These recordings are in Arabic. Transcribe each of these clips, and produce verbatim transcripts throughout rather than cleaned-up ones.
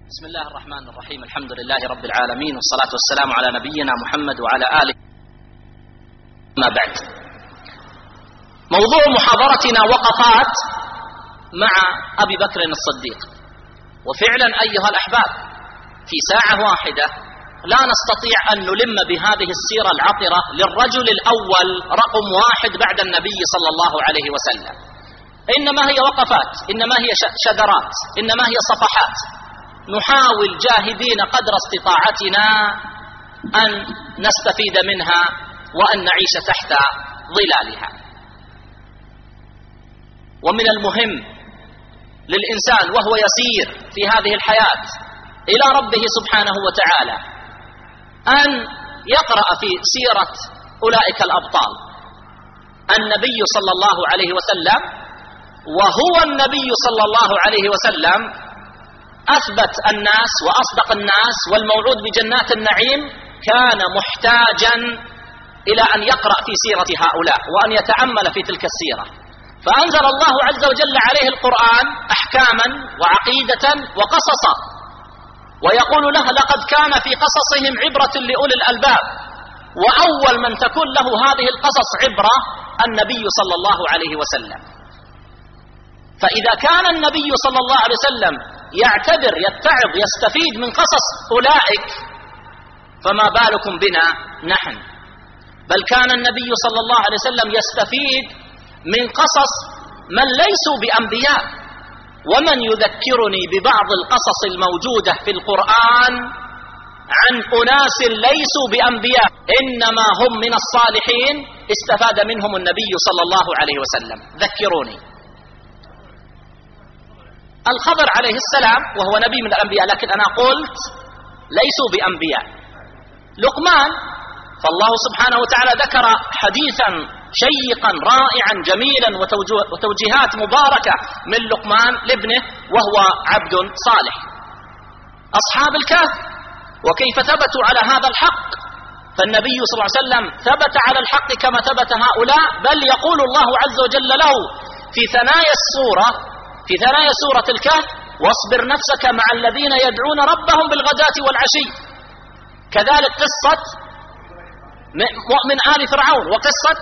بسم الله الرحمن الرحيم. الحمد لله رب العالمين، والصلاة والسلام على نبينا محمد وعلى آله. ما بعد، موضوع محاضرتنا وقفات مع أبي بكر الصديق. وفعلا أيها الأحباب، في ساعة واحدة لا نستطيع أن نلم بهذه السيرة العطرة للرجل الأول رقم واحد بعد النبي صلى الله عليه وسلم. إنما هي وقفات، إنما هي شذرات، إنما هي صفحات نحاول جاهدين قدر استطاعتنا أن نستفيد منها وأن نعيش تحت ظلالها. ومن المهم للإنسان وهو يسير في هذه الحياة إلى ربه سبحانه وتعالى أن يقرأ في سيرة أولئك الأبطال. النبي صلى الله عليه وسلم، وهو النبي صلى الله عليه وسلم أثبت الناس وأصدق الناس والموعود بجنات النعيم، كان محتاجا إلى أن يقرأ في سيرة هؤلاء وأن يتأمل في تلك السيرة. فأنزل الله عز وجل عليه القرآن أحكاما وعقيدة وقصصا، ويقول له: لقد كان في قصصهم عبرة لأولي الألباب. وأول من تكون له هذه القصص عبرة النبي صلى الله عليه وسلم. فإذا كان النبي صلى الله عليه وسلم يعتبر يتعظ يستفيد من قصص أولئك، فما بالكم بنا نحن؟ بل كان النبي صلى الله عليه وسلم يستفيد من قصص من ليسوا بأنبياء. ومن يذكرني ببعض القصص الموجودة في القرآن عن أناس ليسوا بأنبياء إنما هم من الصالحين استفاد منهم النبي صلى الله عليه وسلم. ذكروني. الخضر عليه السلام وهو نبي من الأنبياء، لكن أنا قلت ليسوا بأنبياء. لقمان، فالله سبحانه وتعالى ذكر حديثا شيقا رائعا جميلا وتوجيهات مباركة من لقمان لابنه وهو عبد صالح. أصحاب الكهف وكيف ثبتوا على هذا الحق، فالنبي صلى الله عليه وسلم ثبت على الحق كما ثبت هؤلاء. بل يقول الله عز وجل له في ثنايا السورة في ثنايا سورة الكهف: واصبر نفسك مع الذين يدعون ربهم بالغداة والعشي. كذلك قصة مؤمن آل فرعون، وقصة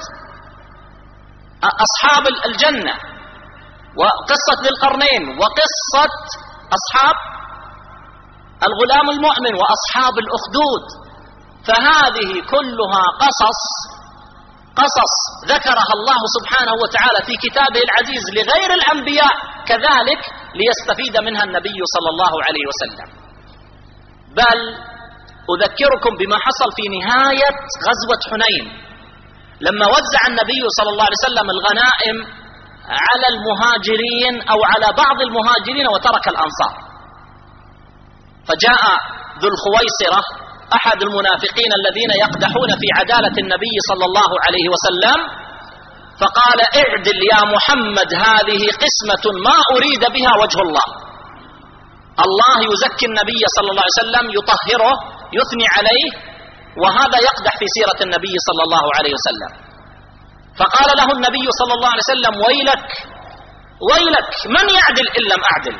أصحاب الجنة، وقصة ذي القرنين، وقصة أصحاب الغلام المؤمن، وأصحاب الأخدود. فهذه كلها قصص قصص ذكرها الله سبحانه وتعالى في كتابه العزيز لغير الأنبياء كذلك ليستفيد منها النبي صلى الله عليه وسلم. بل أذكركم بما حصل في نهاية غزوة حنين، لما وزع النبي صلى الله عليه وسلم الغنائم على المهاجرين أو على بعض المهاجرين وترك الأنصار. فجاء ذو الخويصرة أحد المنافقين الذين يقدحون في عدالة النبي صلى الله عليه وسلم، فقال: اعدل يا محمد، هذه قسمة ما أريد بها وجه الله. الله يزكي النبي صلى الله عليه وسلم، يطهره، يثني عليه، وهذا يقدح في سيرة النبي صلى الله عليه وسلم. فقال له النبي صلى الله عليه وسلم: ويلك ويلك، من يعدل إن لم أعدل؟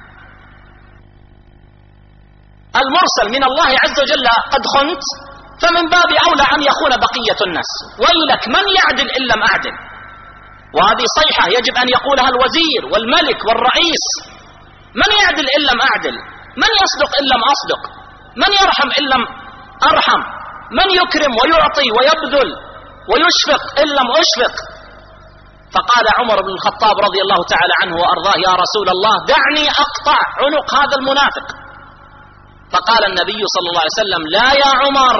المرسل من الله عز وجل قد خنت، فمن باب أولى أن يخون بقية الناس. ويلك، من يعدل إن لم أعدل؟ وهذه صيحة يجب أن يقولها الوزير والملك والرئيس. من يعدل إن لم أعدل؟ من يصدق إن لم أصدق؟ من يرحم إن لم أرحم؟ من يكرم ويعطي ويبذل ويشفق إن لم أشفق؟ فقال عمر بن الخطاب رضي الله تعالى عنه وأرضاه: يا رسول الله، دعني أقطع عنق هذا المنافق. فقال النبي صلى الله عليه وسلم: لا يا عمر،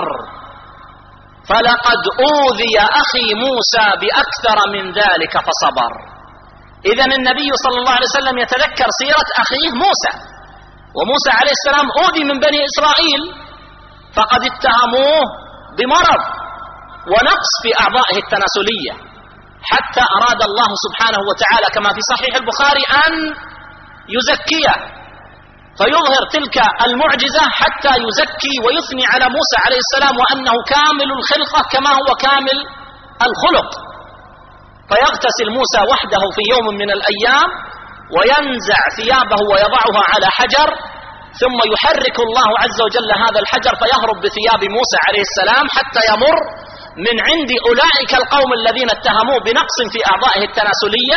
فلقد أوذي أخي موسى بأكثر من ذلك فصبر. إذن النبي صلى الله عليه وسلم يتذكر سيرة أخيه موسى، وموسى عليه السلام أوذي من بني إسرائيل، فقد اتهموه بمرض ونقص في أعضائه التناسلية، حتى أراد الله سبحانه وتعالى كما في صحيح البخاري أن يزكيه، فيظهر تلك المعجزة حتى يزكي ويثني على موسى عليه السلام وأنه كامل الخلقة كما هو كامل الخلق. فيغتسل موسى وحده في يوم من الأيام، وينزع ثيابه ويضعها على حجر، ثم يحرك الله عز وجل هذا الحجر فيهرب بثياب موسى عليه السلام حتى يمر من عند أولئك القوم الذين اتهموه بنقص في أعضائه التناسلية،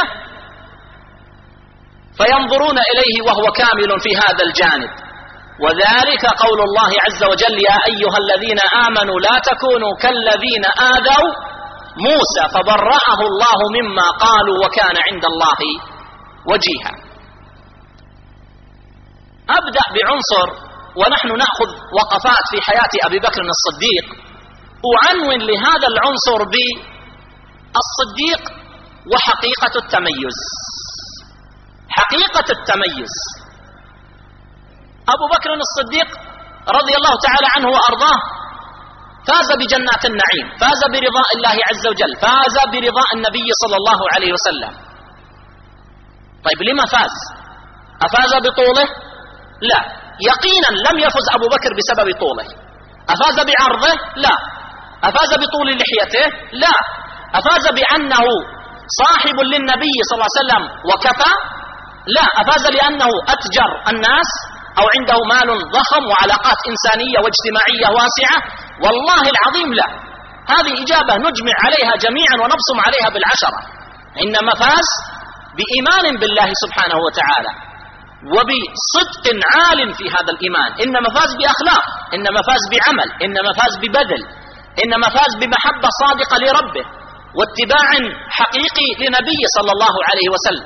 فينظرون إليه وهو كامل في هذا الجانب. وذلك قول الله عز وجل: يا أيها الذين آمنوا لا تكونوا كالذين آذوا موسى فبرأه الله مما قالوا وكان عند الله وجيها. أبدأ بعنصر، ونحن نأخذ وقفات في حياة أبي بكر الصديق، أعنون لهذا العنصر بالصديق وحقيقة التميز. حقيقة التميز: أبو بكر الصديق رضي الله تعالى عنه وأرضاه فاز بجنات النعيم، فاز برضاء الله عز وجل، فاز برضاء النبي صلى الله عليه وسلم. طيب لما فاز؟ أفاز بطوله؟ لا، يقينا لم يفز أبو بكر بسبب طوله. أفاز بعرضه؟ لا. أفاز بطول لحيته؟ لا. أفاز بأنه صاحب للنبي صلى الله عليه وسلم وكفى؟ لا. أفاز لأنه أتجر الناس أو عنده مال ضخم وعلاقات إنسانية واجتماعية واسعة؟ والله العظيم لا. هذه إجابة نجمع عليها جميعا ونبصم عليها بالعشرة. إنما فاز بإيمان بالله سبحانه وتعالى وبصدق عال في هذا الإيمان، إنما فاز بأخلاق، إنما فاز بعمل، إنما فاز ببذل، إنما فاز بمحبة صادقة لربه واتباع حقيقي لنبي صلى الله عليه وسلم.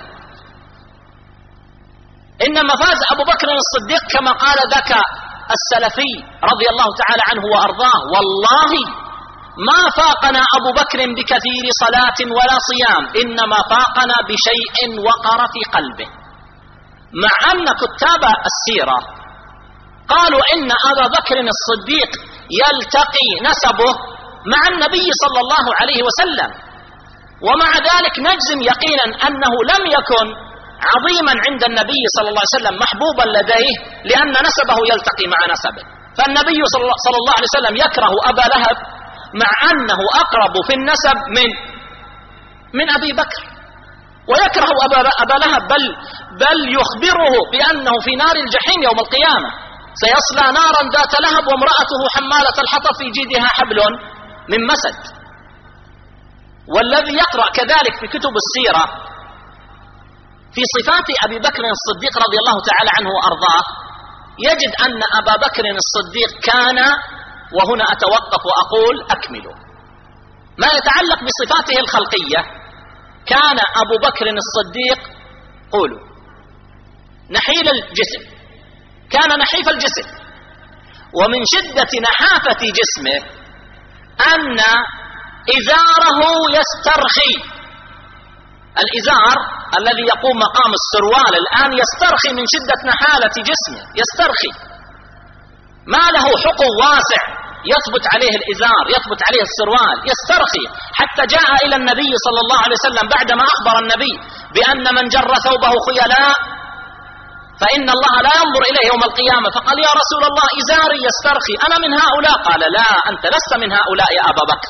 إنما فاز أبو بكر الصديق كما قال ذاك السلفي رضي الله تعالى عنه وأرضاه: والله ما فاقنا أبو بكر بكثير صلاة ولا صيام، إنما فاقنا بشيء وقر في قلبه. مع أن كتاب السيرة قالوا إن أبا بكر الصديق يلتقي نسبه مع النبي صلى الله عليه وسلم، ومع ذلك نجزم يقينا أنه لم يكن عظيما عند النبي صلى الله عليه وسلم محبوبا لديه، لأن نسبه يلتقي مع نسبه. فالنبي صلى الله عليه وسلم يكره أبا لهب مع أنه أقرب في النسب من من أبي بكر، ويكره أبا, أبا لهب بل, بل يخبره بأنه في نار الجحيم يوم القيامة سيصلى نارا ذات لهب وامرأته حمالة الحطب في جيدها حبل من مسد. والذي يقرأ كذلك في كتب السيرة في صفات أبي بكر الصديق رضي الله تعالى عنه وأرضاه يجد أن أبا بكر الصديق كان، وهنا أتوقف وأقول أكمل ما يتعلق بصفاته الخلقية، كان أبو بكر الصديق قولوا نحيل الجسم، كان نحيف الجسم، ومن شدة نحافة جسمه أن إزاره يسترخي. الإزار الذي يقوم مقام السروال الآن يسترخي من شدة نحالة جسمه، يسترخي، ما له حقو واسع يثبت عليه الإزار، يثبت عليه السروال، يسترخي. حتى جاء إلى النبي صلى الله عليه وسلم بعدما أخبر النبي بأن من جر ثوبه خيلاء فإن الله لا ينظر إليه يوم القيامة، فقال: يا رسول الله إزاري يسترخي، أنا من هؤلاء؟ قال: لا، أنت لست من هؤلاء يا أبا بكر.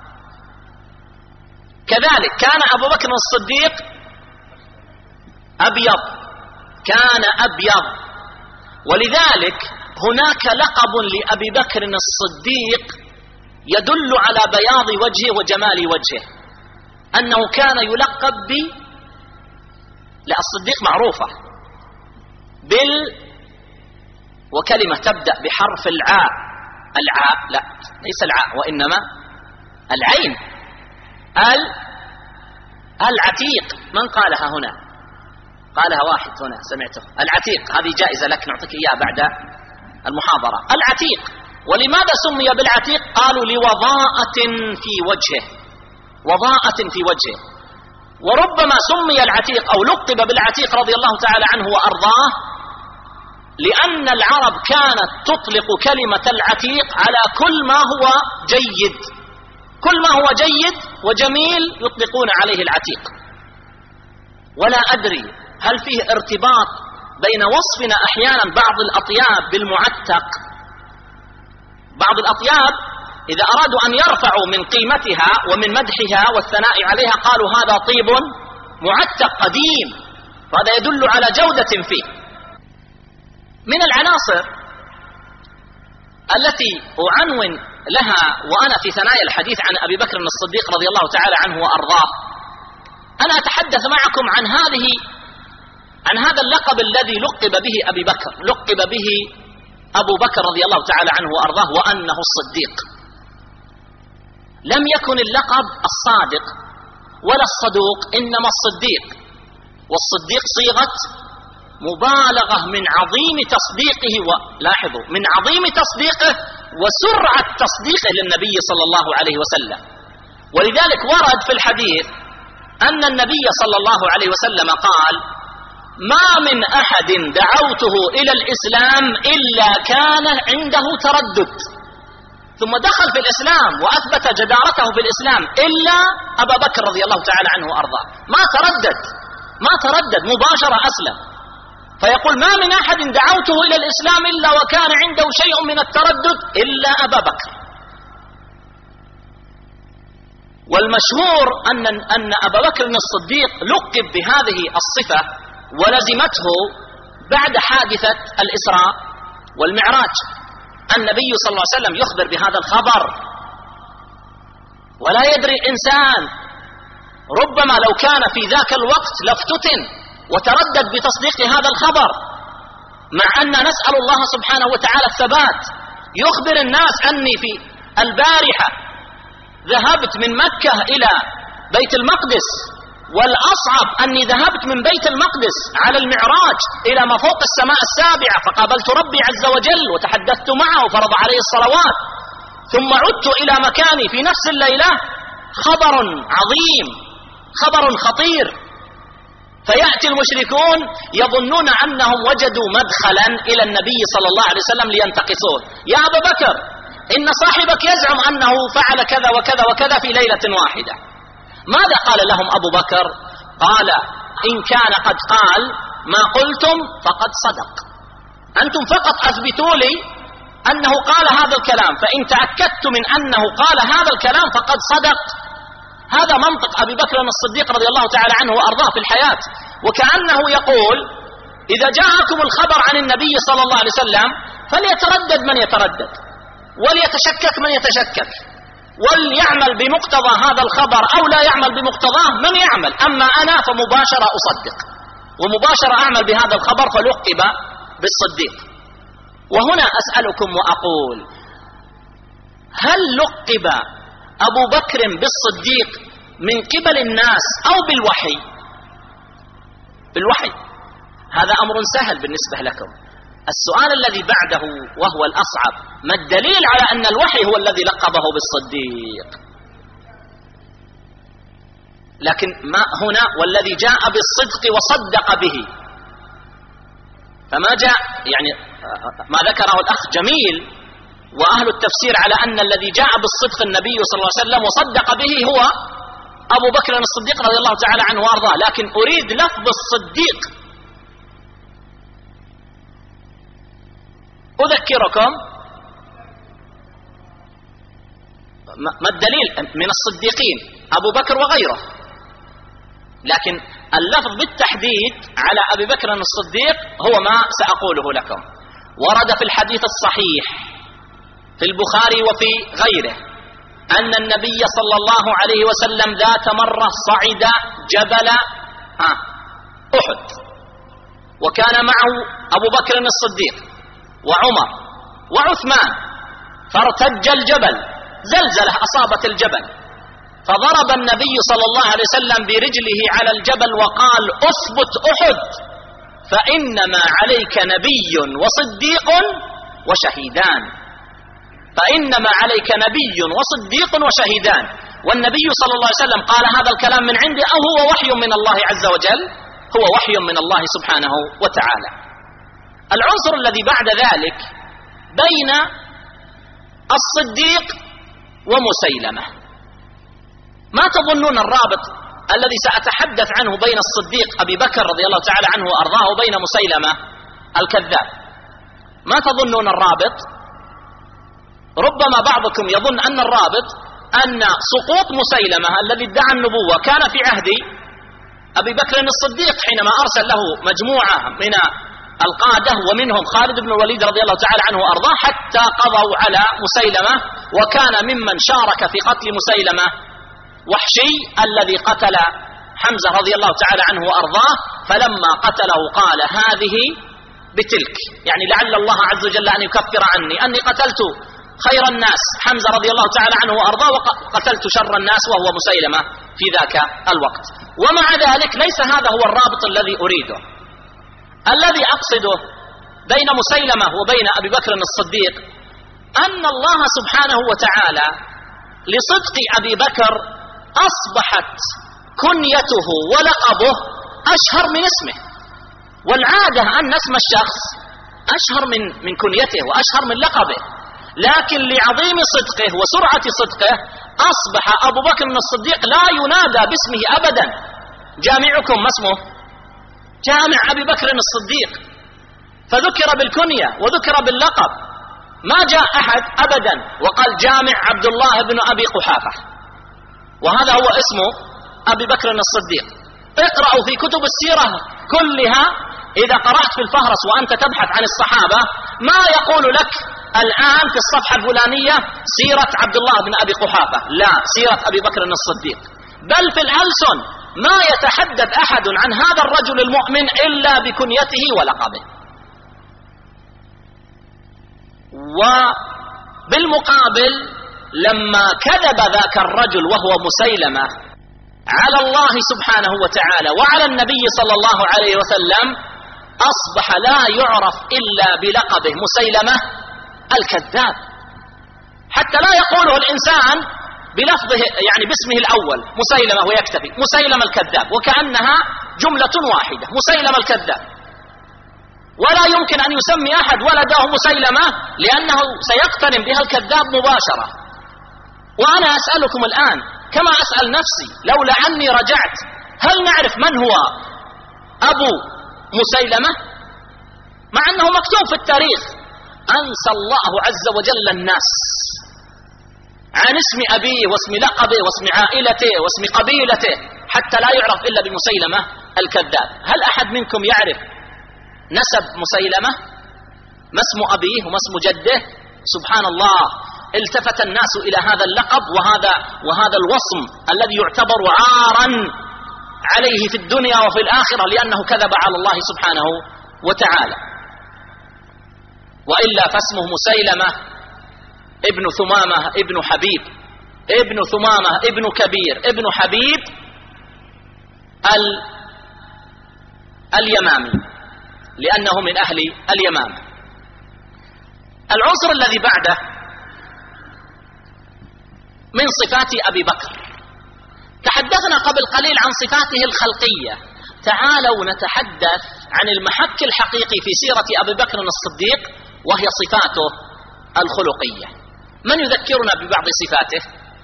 كذلك كان أبو بكر الصديق أبيض، كان أبيض، ولذلك هناك لقب لأبي بكر الصديق يدل على بياض وجهه وجمال وجهه، أنه كان يلقب ب لا الصديق معروفة بال وكلمة تبدأ بحرف العاء، العاء لا ليس العاء وإنما العين، ال العتيق. من قالها هنا؟ قالها واحد هنا سمعته، العتيق. هذه جائزة لك نعطيك إياها بعد المحاضرة. العتيق. ولماذا سمي بالعتيق؟ قالوا لوضاءة في وجهه، وضاءة في وجهه. وربما سمي العتيق أو لقب بالعتيق رضي الله تعالى عنه وأرضاه لأن العرب كانت تطلق كلمة العتيق على كل ما هو جيد، كل ما هو جيد وجميل يطلقون عليه العتيق. ولا أدري هل فيه ارتباط بين وصفنا أحيانا بعض الأطياب بالمعتق. بعض الأطياب إذا أرادوا أن يرفعوا من قيمتها ومن مدحها والثناء عليها قالوا هذا طيب معتق قديم، وهذا يدل على جودة فيه. من العناصر التي أعنون لها وأنا في ثنايا الحديث عن أبي بكر الصديق رضي الله تعالى عنه وأرضاه، أنا أتحدث معكم عن هذه عن هذا اللقب الذي لقب به أبي بكر، لقب به أبو بكر رضي الله تعالى عنه وأرضاه وأنه الصديق. لم يكن اللقب الصادق ولا الصدوق، إنما الصديق، والصديق صيغة مبالغة من عظيم تصديقه، ولاحظوا من عظيم تصديقه وسرعة تصديقه للنبي صلى الله عليه وسلم. ولذلك ورد في الحديث أن النبي صلى الله عليه وسلم قال: ما من أحد دعوته إلى الإسلام إلا كان عنده تردد، ثم دخل في الإسلام وأثبت جدارته في الإسلام، إلا أبا بكر رضي الله تعالى عنه وأرضاه، ما تردد ما تردد مباشرة أسلم. فيقول: ما من أحد دعوته إلى الإسلام إلا وكان عنده شيء من التردد إلا أبا بكر. والمشهور أن أن أبا بكر الصديق لقب بهذه الصفة ولزمته بعد حادثة الإسراء والمعراج. النبي صلى الله عليه وسلم يخبر بهذا الخبر، ولا يدري الإنسان، ربما لو كان في ذاك الوقت لافتتن وتردد بتصديق هذا الخبر، مع أن نسأل الله سبحانه وتعالى الثبات. يخبر الناس أني في البارحة ذهبت من مكة إلى بيت المقدس، والأصعب أني ذهبت من بيت المقدس على المعراج إلى ما فوق السماء السابعة، فقابلت ربي عز وجل وتحدثت معه وفرض عليه الصلوات، ثم عدت إلى مكاني في نفس الليلة. خبر عظيم، خبر خطير. فيأتي المشركون يظنون أنهم وجدوا مدخلا إلى النبي صلى الله عليه وسلم لينتقصوه: يا أبا بكر، إن صاحبك يزعم أنه فعل كذا وكذا وكذا في ليلة واحدة. ماذا قال لهم أبو بكر؟ قال: إن كان قد قال ما قلتم فقد صدق، أنتم فقط أثبتوا لي أنه قال هذا الكلام، فإن تأكدت من أنه قال هذا الكلام فقد صدق. هذا منطق أبي بكر الصديق رضي الله تعالى عنه وأرضاه في الحياة. وكأنه يقول: إذا جاءكم الخبر عن النبي صلى الله عليه وسلم فليتردد من يتردد، وليتشكك من يتشكك، وليعمل بمقتضى هذا الخبر أو لا يعمل بمقتضاه من يعمل. أما أنا فمباشرة أصدق ومباشرة أعمل بهذا الخبر، فلقب بالصديق. وهنا أسألكم وأقول: هل لقب أبو بكر بالصديق من قبل الناس أو بالوحي؟ بالوحي. هذا أمر سهل بالنسبة لكم. السؤال الذي بعده وهو الأصعب: ما الدليل على أن الوحي هو الذي لقبه بالصديق؟ لكن ما هنا والذي جاء بالصدق وصدق به، فما جاء يعني ما ذكره الأخ جميل وأهل التفسير على أن الذي جاء بالصدق النبي صلى الله عليه وسلم وصدق به هو أبو بكر الصديق رضي الله تعالى عنه وأرضاه، لكن أريد لفظ الصديق. أذكركم ما الدليل من الصديقين أبو بكر وغيره، لكن اللفظ بالتحديد على أبي بكر الصديق هو ما سأقوله لكم. ورد في الحديث الصحيح في البخاري وفي غيره أن النبي صلى الله عليه وسلم ذات مرة صعد جبل أحد، وكان معه أبو بكر الصديق وعمر وعثمان، فارتج الجبل، زلزلة أصابت الجبل، فضرب النبي صلى الله عليه وسلم برجله على الجبل وقال: أثبت أحد، فإنما عليك نبي وصديق وشهيدان، فإنما عليك نبي وصديق وشهيدان. والنبي صلى الله عليه وسلم قال هذا الكلام من عنده أو هو وحي من الله عز وجل؟ هو وحي من الله سبحانه وتعالى. العنصر الذي بعد ذلك بين الصديق ومسيلمة، ما تظنون الرابط الذي سأتحدث عنه بين الصديق أبي بكر رضي الله تعالى عنه وأرضاه وبين مسيلمة الكذاب؟ ما تظنون الرابط؟ ربما بعضكم يظن أن الرابط أن سقوط مسيلمة الذي ادعى النبوة كان في عهد أبي بكر الصديق حينما أرسل له مجموعة من القادة ومنهم خالد بن الوليد رضي الله تعالى عنه وأرضاه، حتى قضوا على مسيلمة، وكان ممن شارك في قتل مسيلمة وحشي الذي قتل حمزة رضي الله تعالى عنه وأرضاه، فلما قتله قال هذه بتلك، يعني لعل الله عز وجل أن يكفر عني أني قتلت خير الناس حمزة رضي الله تعالى عنه وأرضاه، وقتلت شر الناس وهو مسيلمة في ذاك الوقت. ومع ذلك ليس هذا هو الرابط الذي أريده. الذي أقصده بين مسيلمة وبين أبي بكر الصديق أن الله سبحانه وتعالى لصدق أبي بكر أصبحت كنيته ولقبه أشهر من اسمه، والعادة أن اسم الشخص أشهر من من كنيته وأشهر من لقبه، لكن لعظيم صدقه وسرعة صدقه أصبح أبو بكر الصديق لا ينادى باسمه أبدا. جامعكم ما اسمه؟ جامع أبي بكر الصديق، فذكر بالكنية وذكر باللقب، ما جاء أحد أبدا وقال جامع عبد الله بن أبي قحافة، وهذا هو اسم أبي بكر الصديق. اقرأوا في كتب السيرة كلها، إذا قرأت في الفهرس وأنت تبحث عن الصحابة ما يقول لك الآن في الصفحة الفلانية سيرة عبد الله بن أبي قحافة، لا، سيرة أبي بكر الصديق. بل في الألسن ما يتحدث أحد عن هذا الرجل المؤمن إلا بكنيته ولقبه. وبالمقابل لما كذب ذاك الرجل وهو مسيلمة على الله سبحانه وتعالى وعلى النبي صلى الله عليه وسلم، أصبح لا يعرف إلا بلقبه مسيلمة الكذاب، حتى لا يقوله الإنسان بلفظه يعني باسمه الأول مسيلمة ويكتفي مسيلمة الكذاب، وكأنها جملة واحدة مسيلمة الكذاب، ولا يمكن أن يسمي أحد ولده مسيلمة لأنه سيقترن بها الكذاب مباشرة. وأنا أسألكم الآن كما أسأل نفسي لولا أني رجعت، هل نعرف من هو أبو مسيلمة؟ مع أنه مكتوب في التاريخ. أنسى الله عز وجل الناس عن اسم أبيه واسم لقبه واسم عائلته واسم قبيلته حتى لا يعرف إلا بمسيلمة الكذاب. هل أحد منكم يعرف نسب مسيلمة؟ ما اسم أبيه وما اسم جده؟ سبحان الله، التفت الناس إلى هذا اللقب وهذا وهذا الوصم الذي يعتبر عارا عليه في الدنيا وفي الآخرة، لأنه كذب على الله سبحانه وتعالى. وإلا فاسمه مسيلمة ابن ثمامة ابن حبيب ابن ثمامة ابن كبير ابن حبيب ال... اليمامي، لأنه من أهل اليمامة. العنصر الذي بعده من صفات أبي بكر، تحدثنا قبل قليل عن صفاته الخلقية، تعالوا نتحدث عن المحك الحقيقي في سيرة أبي بكر الصديق وهي صفاته الخلقية. من يذكرنا ببعض صفاته؟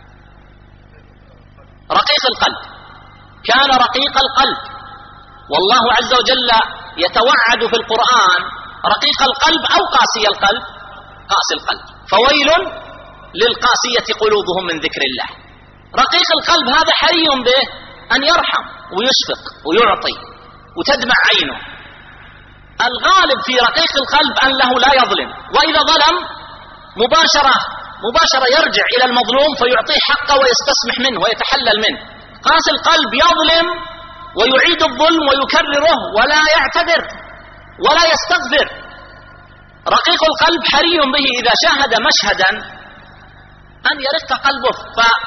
رقيق القلب، كان رقيق القلب، والله عز وجل يتوعد في القرآن رقيق القلب أو قاسي القلب، قاسي القلب، فويل للقاسية قلوبهم من ذكر الله. رقيق القلب هذا حري به أن يرحم ويشفق ويعطي وتدمع عينه. الغالب في رقيق القلب أن له لا يظلم، وإذا ظلم مباشرة مباشرة يرجع إلى المظلوم فيعطيه حقه ويستسمح منه ويتحلل منه. قاسي القلب يظلم ويعيد الظلم ويكرره ولا يعتذر ولا يستغفر. رقيق القلب حري به إذا شاهد مشهدا أن يرق قلبه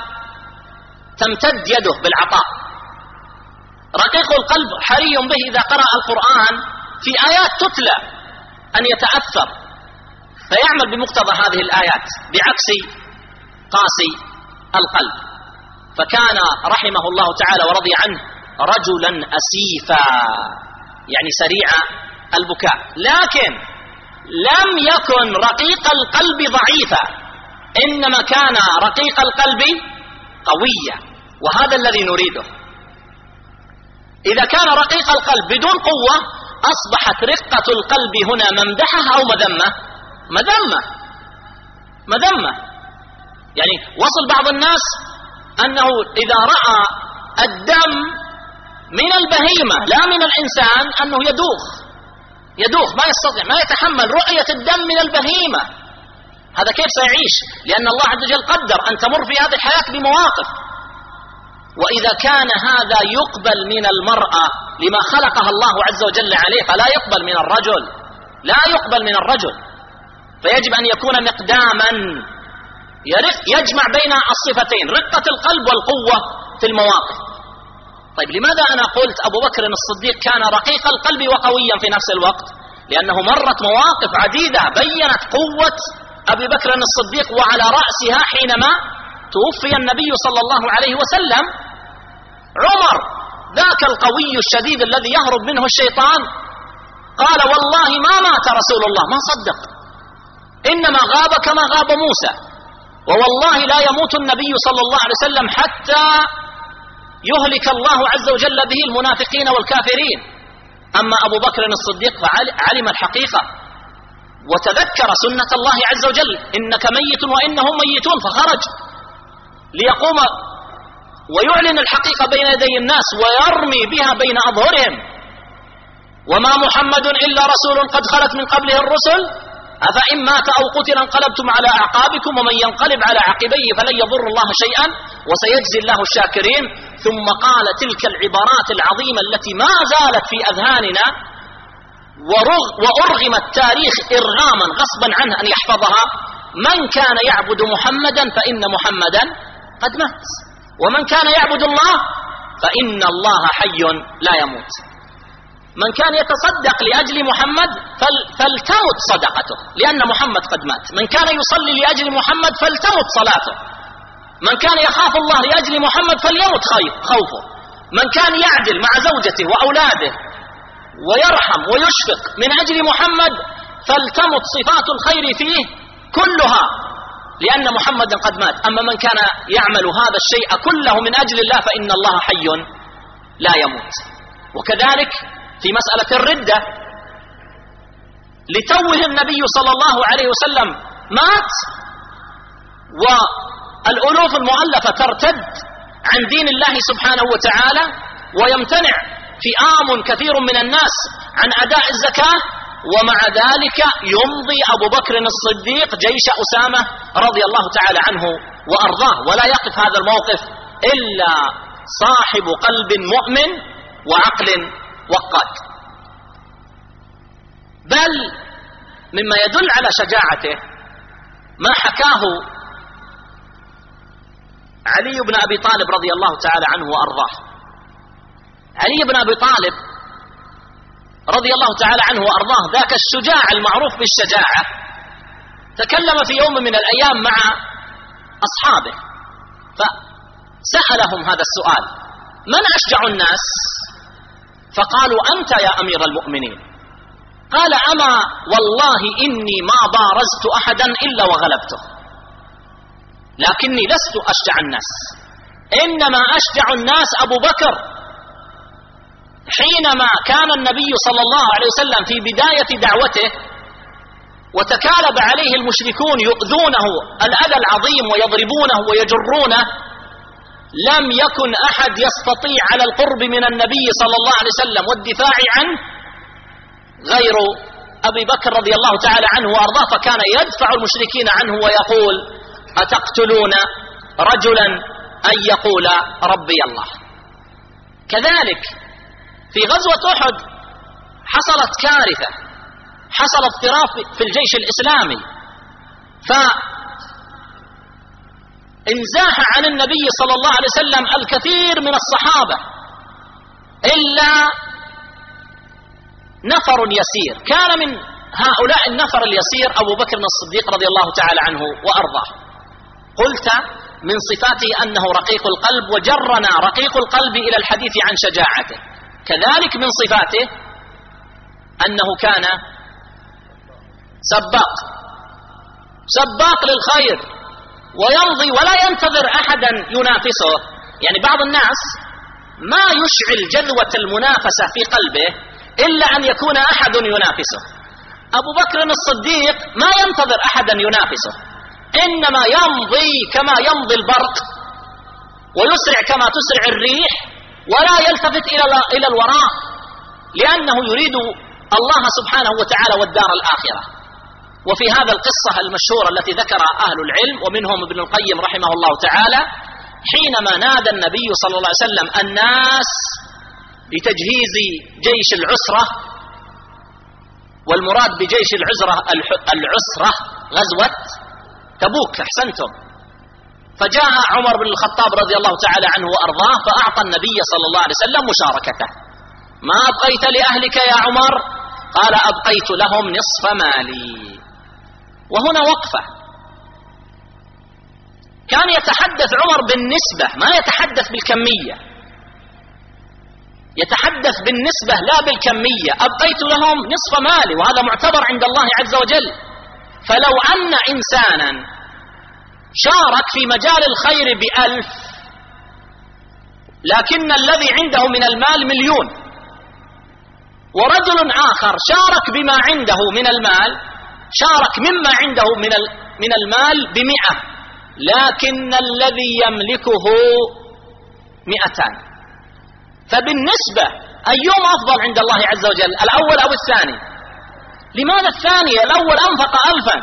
فتمتد يده بالعطاء. رقيق القلب حري به إذا قرأ القرآن في آيات تتلى أن يتأثر فيعمل بمقتضى هذه الآيات، بعكس قاسي القلب. فكان رحمه الله تعالى ورضي عنه رجلا أسيفا، يعني سريع البكاء، لكن لم يكن رقيق القلب ضعيفا، إنما كان رقيق القلب قويا، وهذا الذي نريده. إذا كان رقيق القلب بدون قوة أصبحت رقة القلب هنا ممدحة أو مذمة؟ مذمة مذمة. يعني وصل بعض الناس أنه إذا رأى الدم من البهيمة لا من الإنسان أنه يدوخ، يدوخ، ما يستطيع، ما يتحمل رؤية الدم من البهيمة. هذا كيف سيعيش؟ لأن الله عز وجل قدر أن تمر في هذه الحياة بمواقف. وإذا كان هذا يقبل من المرأة لما خلقها الله عز وجل عليه، فلا يقبل من الرجل، لا يقبل من الرجل. فيجب أن يكون مقداما يجمع بين الصفتين، رقة القلب والقوة في المواقف. طيب لماذا أنا قلت أبو بكر الصديق كان رقيق القلب وقويا في نفس الوقت؟ لأنه مرت مواقف عديدة بيّنت قوة أبي بكر الصديق، وعلى رأسها حينما توفي النبي صلى الله عليه وسلم. عمر ذاك القوي الشديد الذي يهرب منه الشيطان قال والله ما مات رسول الله، ما صدق، إنما غاب كما غاب موسى، ووالله لا يموت النبي صلى الله عليه وسلم حتى يهلك الله عز وجل به المنافقين والكافرين. أما أبو بكر الصديق فعلم الحقيقة وتذكر سنة الله عز وجل، إنك ميت وإنهم ميتون، فخرج ليقوم ويعلن الحقيقة بين يدي الناس ويرمي بها بين أظهرهم. وما محمد إلا رسول قد خلت من قبله الرسل أفإن مات أو قتل انقلبتم على أعقابكم ومن ينقلب على عقبيه فلن يضر الله شيئا وسيجزي الله الشاكرين. ثم قال تلك العبارات العظيمة التي ما زالت في أذهاننا وأرغم التاريخ إرغاما غصبا عنه أن يحفظها: من كان يعبد محمدا فإن محمدا قد مات، ومن كان يعبد الله فإن الله حي لا يموت. من كان يتصدق لأجل محمد فل فلتمت صدقته لأن محمد قد مات. من كان يصلي لأجل محمد فلتمت صلاته. من كان يخاف الله لأجل محمد فليمت خوفه. من كان يعدل مع زوجته وأولاده ويرحم ويشفق من أجل محمد فلتمت صفات الخير فيه كلها لأن محمد قد مات. أما من كان يعمل هذا الشيء كله من أجل الله فإن الله حي لا يموت. وكذلك في مسألة الردة، لتوه النبي صلى الله عليه وسلم مات والألوف المؤلفة ترتد عن دين الله سبحانه وتعالى، ويمتنع فئام كثير من الناس عن أداء الزكاة، ومع ذلك يمضي أبو بكر الصديق جيش أسامة رضي الله تعالى عنه وأرضاه، ولا يقف هذا الموقف إلا صاحب قلب مؤمن وعقل وقاد. بل مما يدل على شجاعته ما حكاه علي بن أبي طالب رضي الله تعالى عنه وأرضاه. علي بن أبي طالب رضي الله تعالى عنه وأرضاه ذاك الشجاع المعروف بالشجاعة، تكلم في يوم من الأيام مع أصحابه فسألهم هذا السؤال: من أشجع الناس؟ فقالوا: أنت يا أمير المؤمنين. قال: أما والله إني ما بارزت أحدا إلا وغلبته، لكني لست أشجع الناس، إنما أشجع الناس أبو بكر. حينما كان النبي صلى الله عليه وسلم في بداية دعوته وتكالب عليه المشركون يؤذونه الأذى العظيم ويضربونه ويجرونه، لم يكن أحد يستطيع على القرب من النبي صلى الله عليه وسلم والدفاع عنه غير أبي بكر رضي الله تعالى عنه وأرضاه، فكان يدفع المشركين عنه ويقول: أتقتلون رجلا أن يقول ربي الله. كذلك في غزوة أحد حصلت كارثة، حصل اضطراب في الجيش الإسلامي، فانزاح عن النبي صلى الله عليه وسلم الكثير من الصحابة إلا نفر يسير. كان من هؤلاء النفر اليسير أبو بكر الصديق رضي الله تعالى عنه وأرضاه. قلت من صفاته أنه رقيق القلب، وجرنا رقيق القلب إلى الحديث عن شجاعته. كذلك من صفاته أنه كان سباق سباق للخير، ويمضي ولا ينتظر أحدا ينافسه. يعني بعض الناس ما يشعل جذوة المنافسة في قلبه إلا أن يكون أحد ينافسه. أبو بكر الصديق ما ينتظر أحدا ينافسه، إنما يمضي كما يمضي البرق ويسرع كما تسرع الريح، ولا يلتفت إلى الوراء، لأنه يريد الله سبحانه وتعالى والدار الآخرة. وفي هذا القصة المشهورة التي ذكرها أهل العلم ومنهم ابن القيم رحمه الله تعالى، حينما نادى النبي صلى الله عليه وسلم الناس لتجهيز جيش العسرة، والمراد بجيش العسرة العسرة غزوة تبوك، أحسنتم. فجاء عمر بن الخطاب رضي الله تعالى عنه وأرضاه فأعطى النبي صلى الله عليه وسلم مشاركته. ما أبقيت لأهلك يا عمر؟ قال أبقيت لهم نصف مالي. وهنا وقفة، كان يتحدث عمر بالنسبة ما يتحدث بالكمية، يتحدث بالنسبة لا بالكمية. أبقيت لهم نصف مالي، وهذا معتبر عند الله عز وجل. فلو أن إنسانا شارك في مجال الخير بألف، لكن الذي عنده من المال مليون، ورجل آخر شارك بما عنده من المال، شارك مما عنده من من المال بمئة، لكن الذي يملكه مئتان. فبالنسبة أيهم أفضل عند الله عز وجل، الأول أو الثاني؟ لماذا الثاني؟ الأول أنفق ألفا.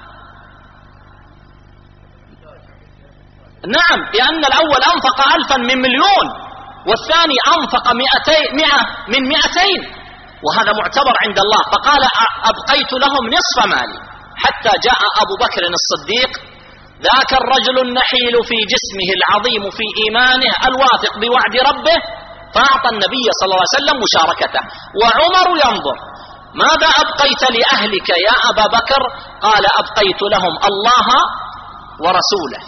نعم، لأن الأول أنفق ألفا من مليون، والثاني أنفق مئتي مئة من مئتين، وهذا معتبر عند الله. فقال أبقيت لهم نصف مالي، حتى جاء أبو بكر الصديق، ذاك الرجل النحيل في جسمه العظيم في إيمانه الواثق بوعد ربه، فأعطى النبي صلى الله عليه وسلم مشاركته. وعمر ينظر، ماذا أبقيت لأهلك يا أبا بكر؟ قال أبقيت لهم الله ورسوله.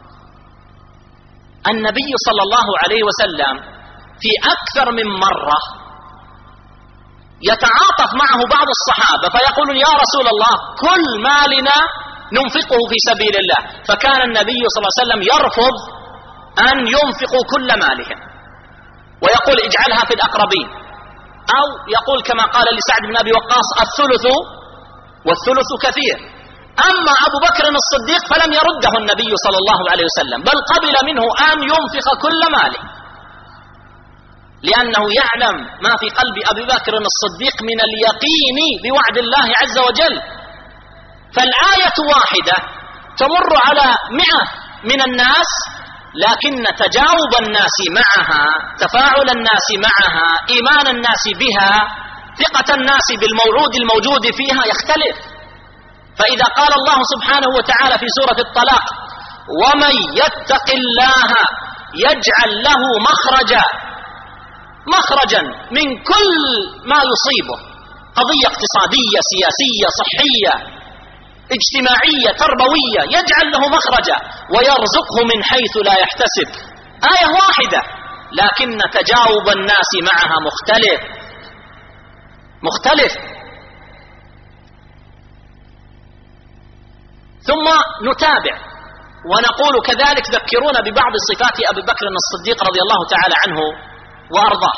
النبي صلى الله عليه وسلم في أكثر من مرة يتعاطف معه بعض الصحابة فيقولون يا رسول الله كل مالنا ننفقه في سبيل الله، فكان النبي صلى الله عليه وسلم يرفض أن ينفقوا كل مالهم ويقول اجعلها في الأقربين، أو يقول كما قال لسعد بن أبي وقاص الثلث والثلث كثير. أما أبو بكر الصديق فلم يرده النبي صلى الله عليه وسلم، بل قبل منه أن ينفق كل ماله، لأنه يعلم ما في قلب أبي بكر الصديق من اليقين بوعد الله عز وجل. فالآية واحدة تمر على مئة من الناس، لكن تجاوب الناس معها، تفاعل الناس معها، إيمان الناس بها، ثقة الناس بالموعود الموجود فيها يختلف. فإذا قال الله سبحانه وتعالى في سورة الطلاق ومن يتق الله يجعل له مخرجا مخرجا من كل ما يصيبه، قضية اقتصادية سياسية صحية اجتماعية تربوية، يجعل له مخرجا ويرزقه من حيث لا يحتسب. آية واحدة لكن تجاوب الناس معها مختلف مختلف. ثم نتابع ونقول كذلك ذكرونا ببعض صفات أبي بكر الصديق رضي الله تعالى عنه وأرضاه.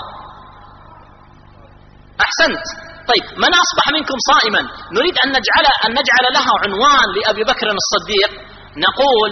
أحسنت. طيب، من أصبح منكم صائما؟ نريد أن نجعل, أن نجعل لها عنوان لأبي بكر الصديق، نقول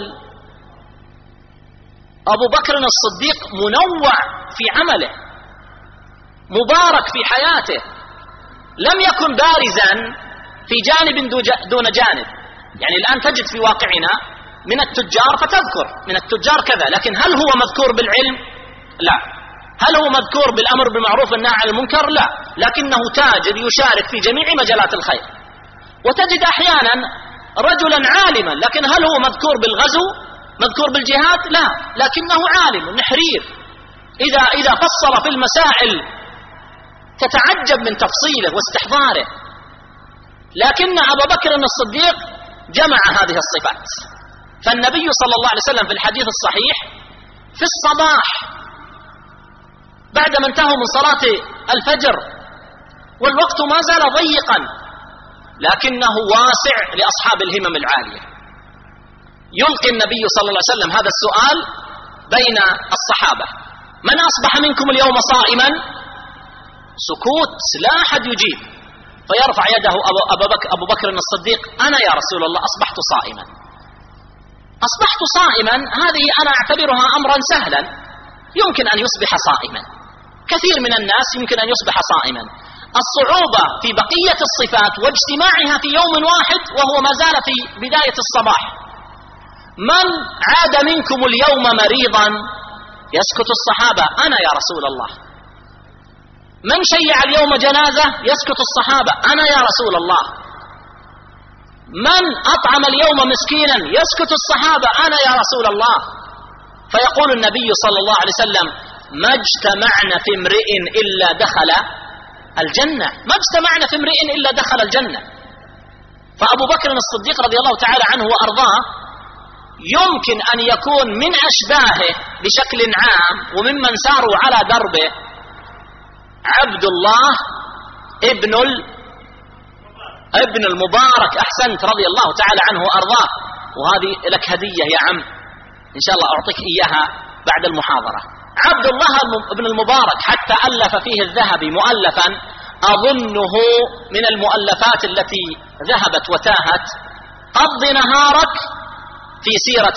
أبو بكر الصديق منوع في عمله، مبارك في حياته، لم يكن بارزا في جانب دون جانب. يعني الآن تجد في واقعنا من التجار فتذكر من التجار كذا، لكن هل هو مذكور بالعلم؟ لا. هل هو مذكور بالأمر بالمعروف والنهي عن المنكر؟ لا. لكنه تاجر يشارك في جميع مجالات الخير. وتجد أحيانا رجلا عالما، لكن هل هو مذكور بالغزو؟ مذكور بالجهاد؟ لا، لكنه عالم نحرير، إذا إذا فصل في المسائل تتعجب من تفصيله واستحضاره. لكن أبا بكر الصديق جمع هذه الصفات. فالنبي صلى الله عليه وسلم في الحديث الصحيح في الصباح بعدما انتهوا من صلاة الفجر والوقت ما زال ضيقا، لكنه واسع لأصحاب الهمم العالية، يلقي النبي صلى الله عليه وسلم هذا السؤال بين الصحابة: من أصبح منكم اليوم صائما؟ سكوت، لا أحد يجيب. فيرفع يده أبو بكر, أبو بكر الصديق: أنا يا رسول الله أصبحت صائما. أصبحت صائما هذه أنا أعتبرها أمرا سهلا، يمكن أن يصبح صائما، كثير من الناس يمكن أن يصبح صائما. الصعوبة في بقية الصفات واجتماعها في يوم واحد وهو ما زال في بداية الصباح. من عاد منكم اليوم مريضا؟ يسكت الصحابة: أنا يا رسول الله. من شيع اليوم جنازة؟ يسكت الصحابة: أنا يا رسول الله. من أطعم اليوم مسكينا؟ يسكت الصحابة: أنا يا رسول الله. فيقول النبي صلى الله عليه وسلم: ما اجتمعنا في امرئ إلا دخل الجنة. ما اجتمعنا في امرئ إلا دخل الجنة. فأبو بكر الصديق رضي الله تعالى عنه وأرضاه يمكن أن يكون من أشباهه بشكل عام وممن ساروا على دربه عبد الله ابن ابن المبارك. أحسنت، رضي الله تعالى عنه وأرضاه. وهذه لك هدية يا عم، إن شاء الله أعطيك إياها بعد المحاضرة. عبد الله ابن المبارك حتى ألف فيه الذهبي مؤلفا أظنه من المؤلفات التي ذهبت وتاهت: قض نهارك في سيرة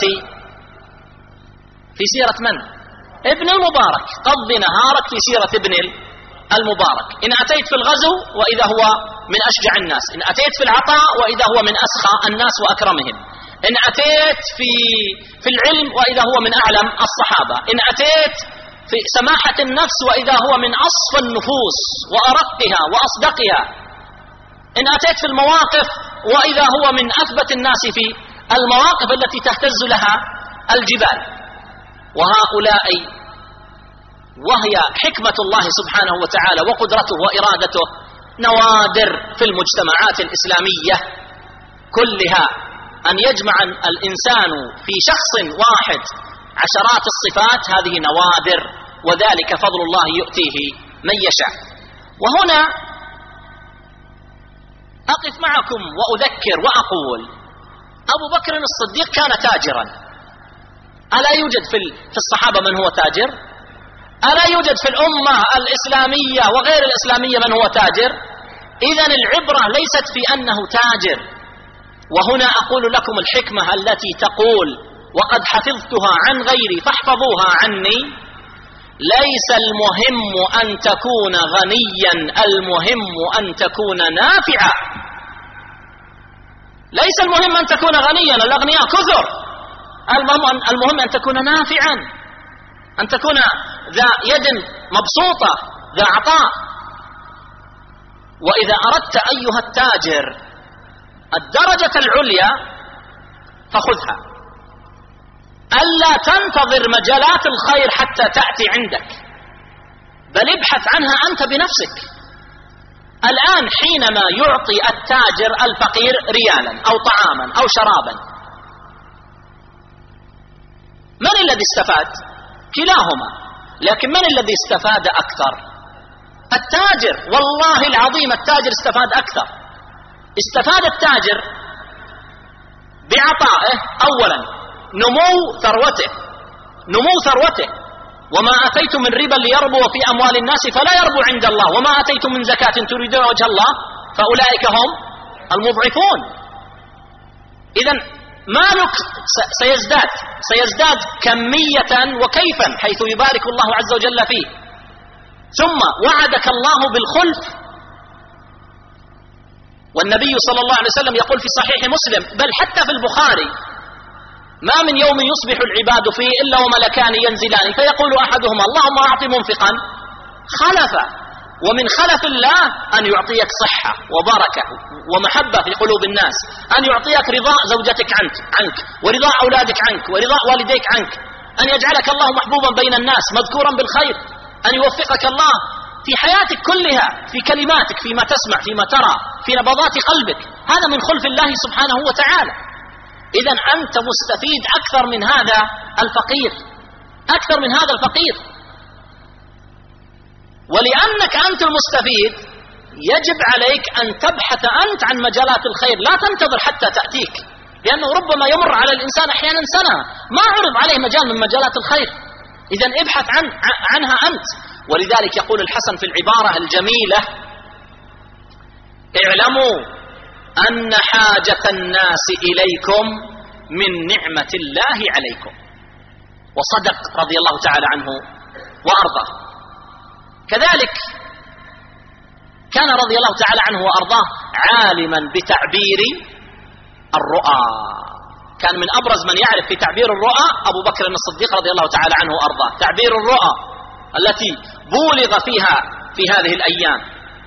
في سيرة من؟ ابن المبارك. قض نهارك في سيرة ابن المبارك. إن أتيت في الغزو وإذا هو من أشجع الناس، إن أتيت في العطاء وإذا هو من أسخى الناس وأكرمهم، إن أتيت في في العلم وإذا هو من أعلم الصحابة، إن أتيت في سماحة النفس وإذا هو من أصفى النفوس وأرقها وأصدقها، إن أتيت في المواقف وإذا هو من أثبت الناس في المواقف التي تهتز لها الجبال. وهؤلاء وهي حكمة الله سبحانه وتعالى وقدرته وإرادته نوادر في المجتمعات الإسلامية كلها أن يجمع الإنسان في شخص واحد عشرات الصفات. هذه نوادر، وذلك فضل الله يؤتيه من يشاء. وهنا أقف معكم وأذكر وأقول: أبو بكر الصديق كان تاجرا. ألا يوجد في الصحابة من هو تاجر؟ ألا يوجد في الأمة الإسلامية وغير الإسلامية من هو تاجر؟ إذن العبرة ليست في أنه تاجر. وهنا أقول لكم الحكمة التي تقول: وقد حفظتها عن غيري فاحفظوها عني. ليس المهم أن تكون غنيا، المهم أن تكون نافعا. ليس المهم أن تكون غنيا، الأغنياء كثر. المهم, المهم أن تكون نافعا، أن تكون ذا يد مبسوطة، ذا عطاء. وإذا أردت أيها التاجر الدرجة العليا فخذها، ألا تنتظر مجالات الخير حتى تأتي عندك، بل ابحث عنها أنت بنفسك. الآن حينما يعطي التاجر الفقير ريالا أو طعاما أو شرابا، من الذي استفاد؟ كلاهما. لكن من الذي استفاد أكثر؟ التاجر. والله العظيم التاجر استفاد أكثر. استفاد التاجر بعطائه أولا نمو ثروته، نمو ثروته. وما أتيتم من ربا ليربو في أموال الناس فلا يربو عند الله، وما أتيتم من زكاة تريدون وجه الله فأولئك هم المضعفون. إذن مالك سيزداد سيزداد كمية وكيفا حيث يبارك الله عز وجل فيه. ثم وعدك الله بالخلف، والنبي صلى الله عليه وسلم يقول في صحيح مسلم بل حتى في البخاري: ما من يوم يصبح العباد فيه إلا وملكان ينزلان فيقول أحدهما اللهم أعط منفقا خلفا. ومن خلف الله أن يعطيك صحة وبركة ومحبة في قلوب الناس، أن يعطيك رضاء زوجتك عنك, عنك ورضاء أولادك عنك ورضاء والديك عنك، أن يجعلك الله محبوبا بين الناس مذكورا بالخير، أن يوفقك الله في حياتك كلها، في كلماتك، فيما تسمع، فيما ترى، في نبضات قلبك. هذا من خلف الله سبحانه وتعالى. إذن أنت مستفيد أكثر من هذا الفقير، أكثر من هذا الفقير. ولأنك أنت المستفيد يجب عليك أن تبحث أنت عن مجالات الخير، لا تنتظر حتى تأتيك، لأنه ربما يمر على الإنسان أحيانا سنة ما عرض عليه مجال من مجالات الخير. إذن ابحث عن عنها أنت. ولذلك يقول الحسن في العبارة الجميلة: اعلموا أن حاجة الناس إليكم من نعمة الله عليكم. وصدق رضي الله تعالى عنه وأرضاه. كذلك كان رضي الله تعالى عنه وأرضاه عالما بتعبير الرؤى، كان من أبرز من يعرف في تعبير الرؤى أبو بكر الصديق رضي الله تعالى عنه وأرضاه. تعبير الرؤى التي بولغ فيها في هذه الأيام،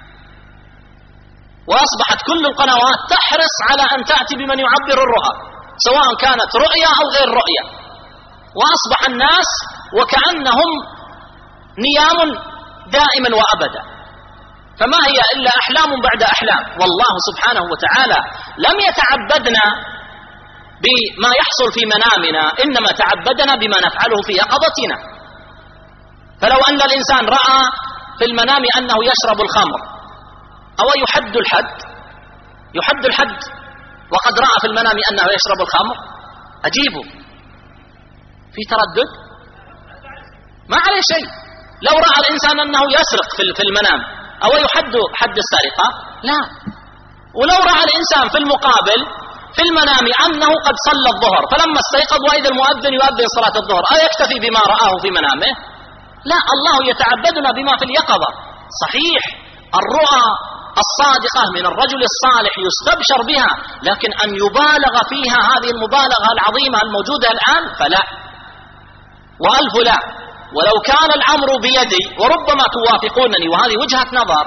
وأصبحت كل القنوات تحرص على أن تأتي بمن يعبر الرؤى سواء كانت رؤيا أو غير رؤيا، وأصبح الناس وكأنهم نيام دائما وأبدا، فما هي إلا أحلام بعد أحلام. والله سبحانه وتعالى لم يتعبدنا بما يحصل في منامنا، إنما تعبدنا بما نفعله في يقظتنا. فلو أن الإنسان رأى في المنام أنه يشرب الخمر، أو يحد الحد يحد الحد وقد رأى في المنام أنه يشرب الخمر، أجيبه في تردد؟ ما عليه شيء. لو رأى الإنسان أنه يسرق في المنام أو يحد حد السرقة، لا. ولو رأى الإنسان في المقابل في المنام أنه قد صلى الظهر فلما استيقظ وإذا المؤذن يؤذن صلاة الظهر، أيكتفي بما رآه في منامه؟ لا، الله يتعبدنا بما في اليقظة. صحيح الرؤى الصادقة من الرجل الصالح يستبشر بها، لكن أن يبالغ فيها هذه المبالغة العظيمة الموجودة الآن فلا، وألف لا. ولو كان الأمر بيدي، وربما توافقونني وهذه وجهة نظر،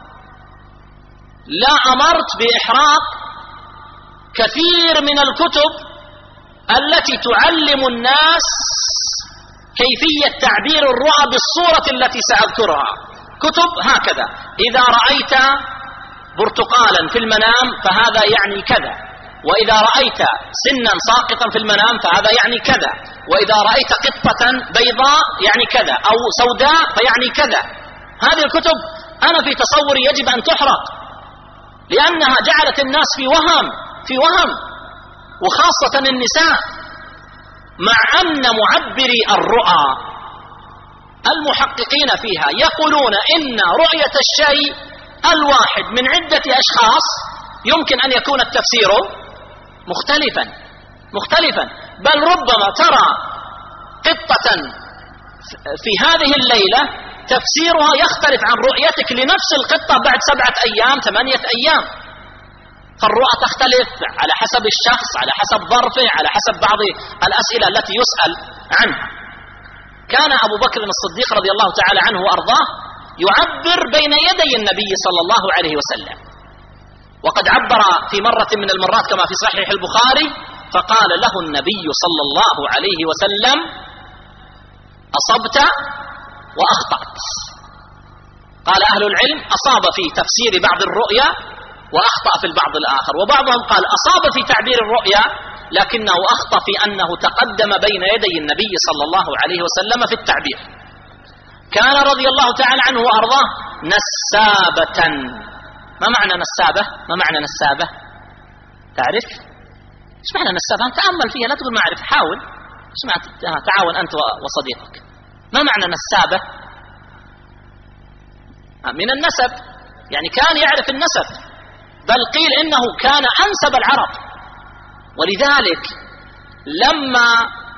لا أمرت بإحراق كثير من الكتب التي تعلم الناس كيفية تعبير الرؤى بالصورة التي سأذكرها. كتب هكذا: إذا رأيت برتقالا في المنام فهذا يعني كذا، وإذا رأيت سنا ساقطا في المنام فهذا يعني كذا، وإذا رأيت قطة بيضاء يعني كذا، أو سوداء فيعني كذا. هذه الكتب أنا في تصوري يجب أن تحرق، لأنها جعلت الناس في وهم في وهم وخاصة النساء. مع أن معبري الرؤى المحققين فيها يقولون إن رؤية الشيء الواحد من عدة أشخاص يمكن أن يكون التفسير مختلفا مختلفا بل ربما ترى قطة في هذه الليلة تفسيرها يختلف عن رؤيتك لنفس القطة بعد سبعة أيام ثمانية أيام. فالرؤى تختلف على حسب الشخص، على حسب ظرفه، على حسب بعض الأسئلة التي يسأل عنها. كان أبو بكر الصديق رضي الله تعالى عنه وأرضاه يعبر بين يدي النبي صلى الله عليه وسلم، وقد عبر في مرة من المرات كما في صحيح البخاري فقال له النبي صلى الله عليه وسلم: أصبت وأخطأت. قال أهل العلم: أصاب في تفسير بعض الرؤيا وأخطأ في البعض الآخر، وبعضهم قال أصاب في تعبير الرؤيا لكنه أخطأ في أنه تقدم بين يدي النبي صلى الله عليه وسلم في التعبير. كان رضي الله تعالى عنه وأرضاه نسابة. ما معنى نسابة؟ ما معنى نسابة؟ تعرف؟ ايش معنى نسابة؟ تأمل فيها، لا تقول ما أعرف، حاول. اسمع، تعاون أنت وصديقك. ما معنى نسابة؟ من النسب، يعني كان يعرف النسب، بل قيل إنه كان أنسب العرب. ولذلك لما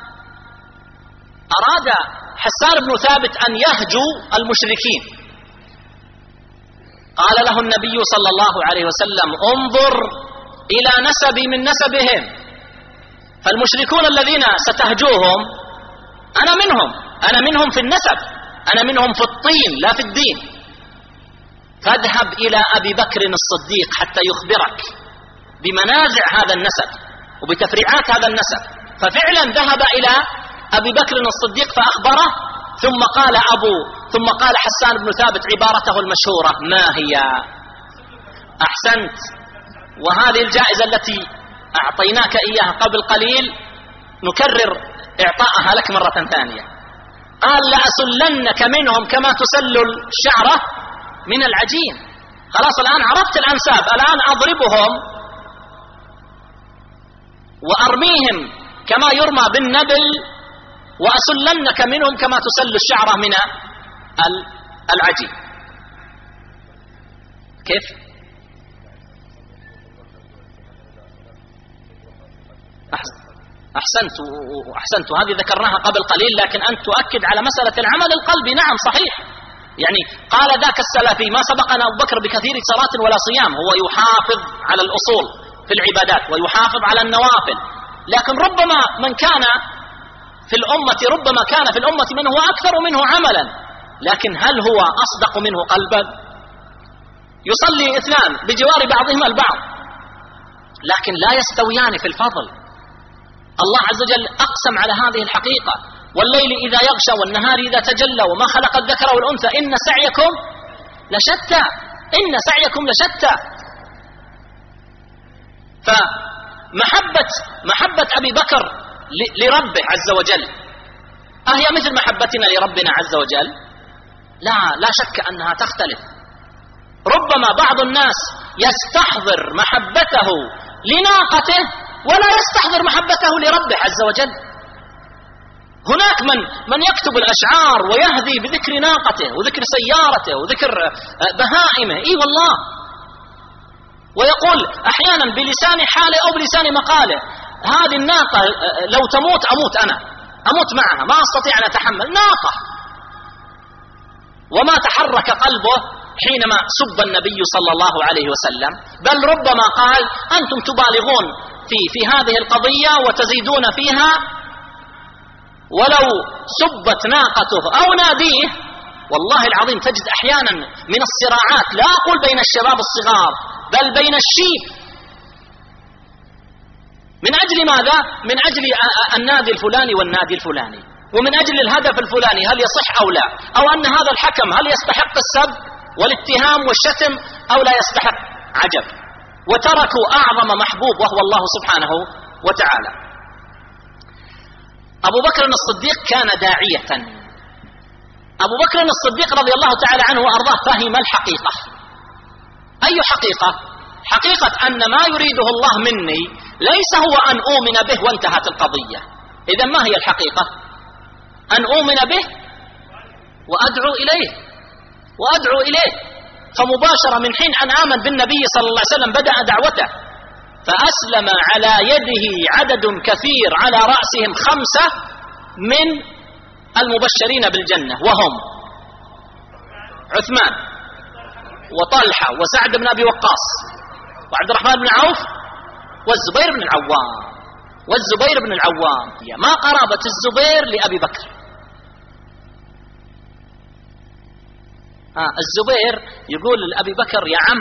أراد حسان بن ثابت أن يهجو المشركين قال له النبي صلى الله عليه وسلم: انظر إلى نسبي من نسبهم، فالمشركون الذين ستهجوهم أنا منهم أنا منهم في النسب، أنا منهم في الطين لا في الدين. فاذهب إلى أبي بكر الصديق حتى يخبرك بمنازع هذا النسب وبتفريعات هذا النسب. ففعلا ذهب إلى أبي بكر الصديق فأخبره، ثم قال أبو ثم قال حسان بن ثابت عبارته المشهورة: ما هي؟ أحسنت. وهذه الجائزة التي أعطيناك إياها قبل قليل نكرر إعطاءها لك مرة ثانية. قال: لأسلنك منهم كما تسل الشعرة من العجين. خلاص الآن عرفت الأنساب، الآن أضربهم وأرميهم كما يرمى بالنبل، وأسلنك منهم كما تسل الشعرة من العجين. كيف؟ أحسنت أحسنت هذه ذكرناها قبل قليل، لكن أنت تؤكد على مسألة العمل القلبي. نعم صحيح، يعني قال ذاك السلفي: ما سبقنا أبو بكر بكثير صلاة ولا صيام، هو يحافظ على الأصول في العبادات ويحافظ على النوافل، لكن ربما من كان في الأمة ربما كان في الأمة من هو أكثر منه عملا، لكن هل هو أصدق منه قلبا؟ يصلي اثنان بجوار بعضهما البعض، لكن لا يستويان في الفضل. الله عز وجل أقسم على هذه الحقيقة: والليل إذا يغشى والنهار إذا تجلى وما خلق الذكر والأنثى إن سعيكم لشتى، إن سعيكم لشتى. فمحبة محبة أبي بكر لربه عز وجل أهي مثل محبتنا لربنا عز وجل؟ لا لا شك أنها تختلف. ربما بعض الناس يستحضر محبته لناقته ولا يستحضر محبته لربه عز وجل. هناك من من يكتب الأشعار ويهدي بذكر ناقته وذكر سيارته وذكر بهائمه، اي والله، ويقول أحيانا بلسان حاله أو بلسان مقاله: هذه الناقة لو تموت أموت أنا، أموت معها، ما أستطيع أن أتحمل ناقة. وما تحرك قلبه حينما سب النبي صلى الله عليه وسلم، بل ربما قال: أنتم تبالغون في في هذه القضية وتزيدون فيها، ولو سبت ناقته أو ناديه. والله العظيم تجد أحيانا من الصراعات، لا أقول بين الشباب الصغار، بل بين الشيب. من أجل ماذا؟ من أجل النادي الفلاني والنادي الفلاني، ومن أجل الهدف الفلاني، هل يصح أو لا، أو أن هذا الحكم هل يستحق السب والاتهام والشتم أو لا يستحق. عجب. وتركوا أعظم محبوب وهو الله سبحانه وتعالى. أبو بكر الصديق كان داعية. أبو بكر الصديق رضي الله تعالى عنه وأرضاه فهم الحقيقة. أي حقيقة؟ حقيقة أن ما يريده الله مني ليس هو أن أؤمن به وانتهت القضية. إذا ما هي الحقيقة؟ أن أؤمن به وأدعو إليه وأدعو إليه. فمباشرة من حين أن آمن بالنبي صلى الله عليه وسلم بدأ دعوته، فأسلم على يده عدد كثير، على رأسهم خمسة من المبشرين بالجنة، وهم عثمان وطلحة وسعد بن أبي وقاص وعبد الرحمن بن عوف والزبير بن العوام والزبير بن العوام. ما قرابة الزبير لأبي بكر؟ آه الزبير يقول لأبي بكر: يا عم،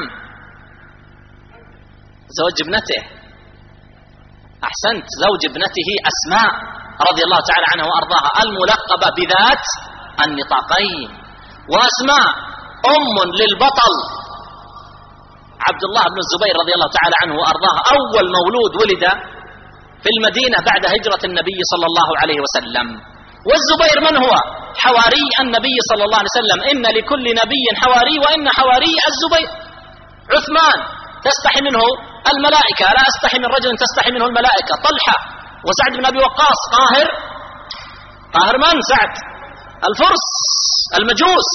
زوج ابنته. أحسنت، زوج ابنته أسماء رضي الله تعالى عنها وأرضاها، الملقبة بذات النطاقين. وأسماء أم للبطل عبد الله بن الزبير رضي الله تعالى عنه وأرضاه، أول مولود ولد في المدينة بعد هجرة النبي صلى الله عليه وسلم. والزبير من هو؟ حواري النبي صلى الله عليه وسلم: إن لكل نبي حواري وإن حواري الزبير. عثمان تستحي منه الملائكة، لا أستحي من رجل تستحي منه الملائكة. طلحة وسعد بن أبي وقاص. قاهر قاهر من؟ سعد الفرس المجوس.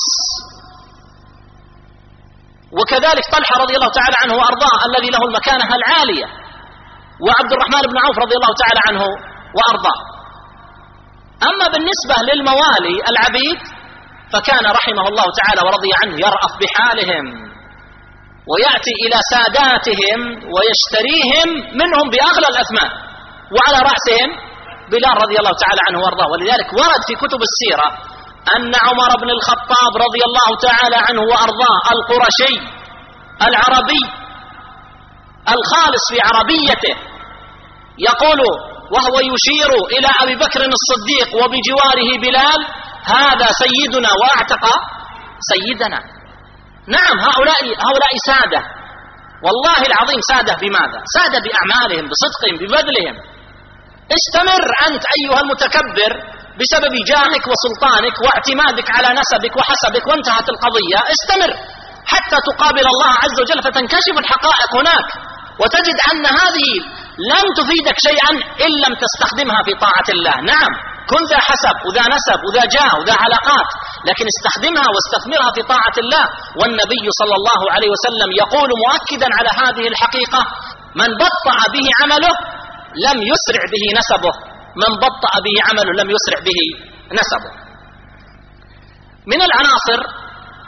وكذلك طلحة رضي الله تعالى عنه وأرضاه الذي له المكانة العالية، وعبد الرحمن بن عوف رضي الله تعالى عنه وأرضاه. أما بالنسبة للموالي العبيد فكان رحمه الله تعالى ورضي عنه يرأف بحالهم ويأتي إلى ساداتهم ويشتريهم منهم بأغلى الأثمان، وعلى رأسهم بلال رضي الله تعالى عنه وأرضاه. ولذلك ورد في كتب السيرة أن عمر بن الخطاب رضي الله تعالى عنه وأرضاه القرشي العربي الخالص في عربيته يقول وهو يشير إلى أبي بكر الصديق وبجواره بلال: هذا سيدنا وأعتق سيدنا. نعم، هؤلاء هؤلاء سادة، والله العظيم سادة. بماذا؟ سادة بأعمالهم، بصدقهم، ببذلهم. استمر أنت أيها المتكبر بسبب جاهك وسلطانك واعتمادك على نسبك وحسبك وانتهت القضية. استمر حتى تقابل الله عز وجل فتنكشف الحقائق هناك، وتجد أن هذه لن تفيدك شيئا إن لم تستخدمها في طاعة الله. نعم، كن ذا حسب وذا نسب وذا جاه وذا علاقات، لكن استخدمها واستثمرها في طاعة الله. والنبي صلى الله عليه وسلم يقول مؤكدا على هذه الحقيقة: من بطأ به عمله لم يسرع به نسبه، من بطأ به عمله لم يسرع به نسبه. من العناصر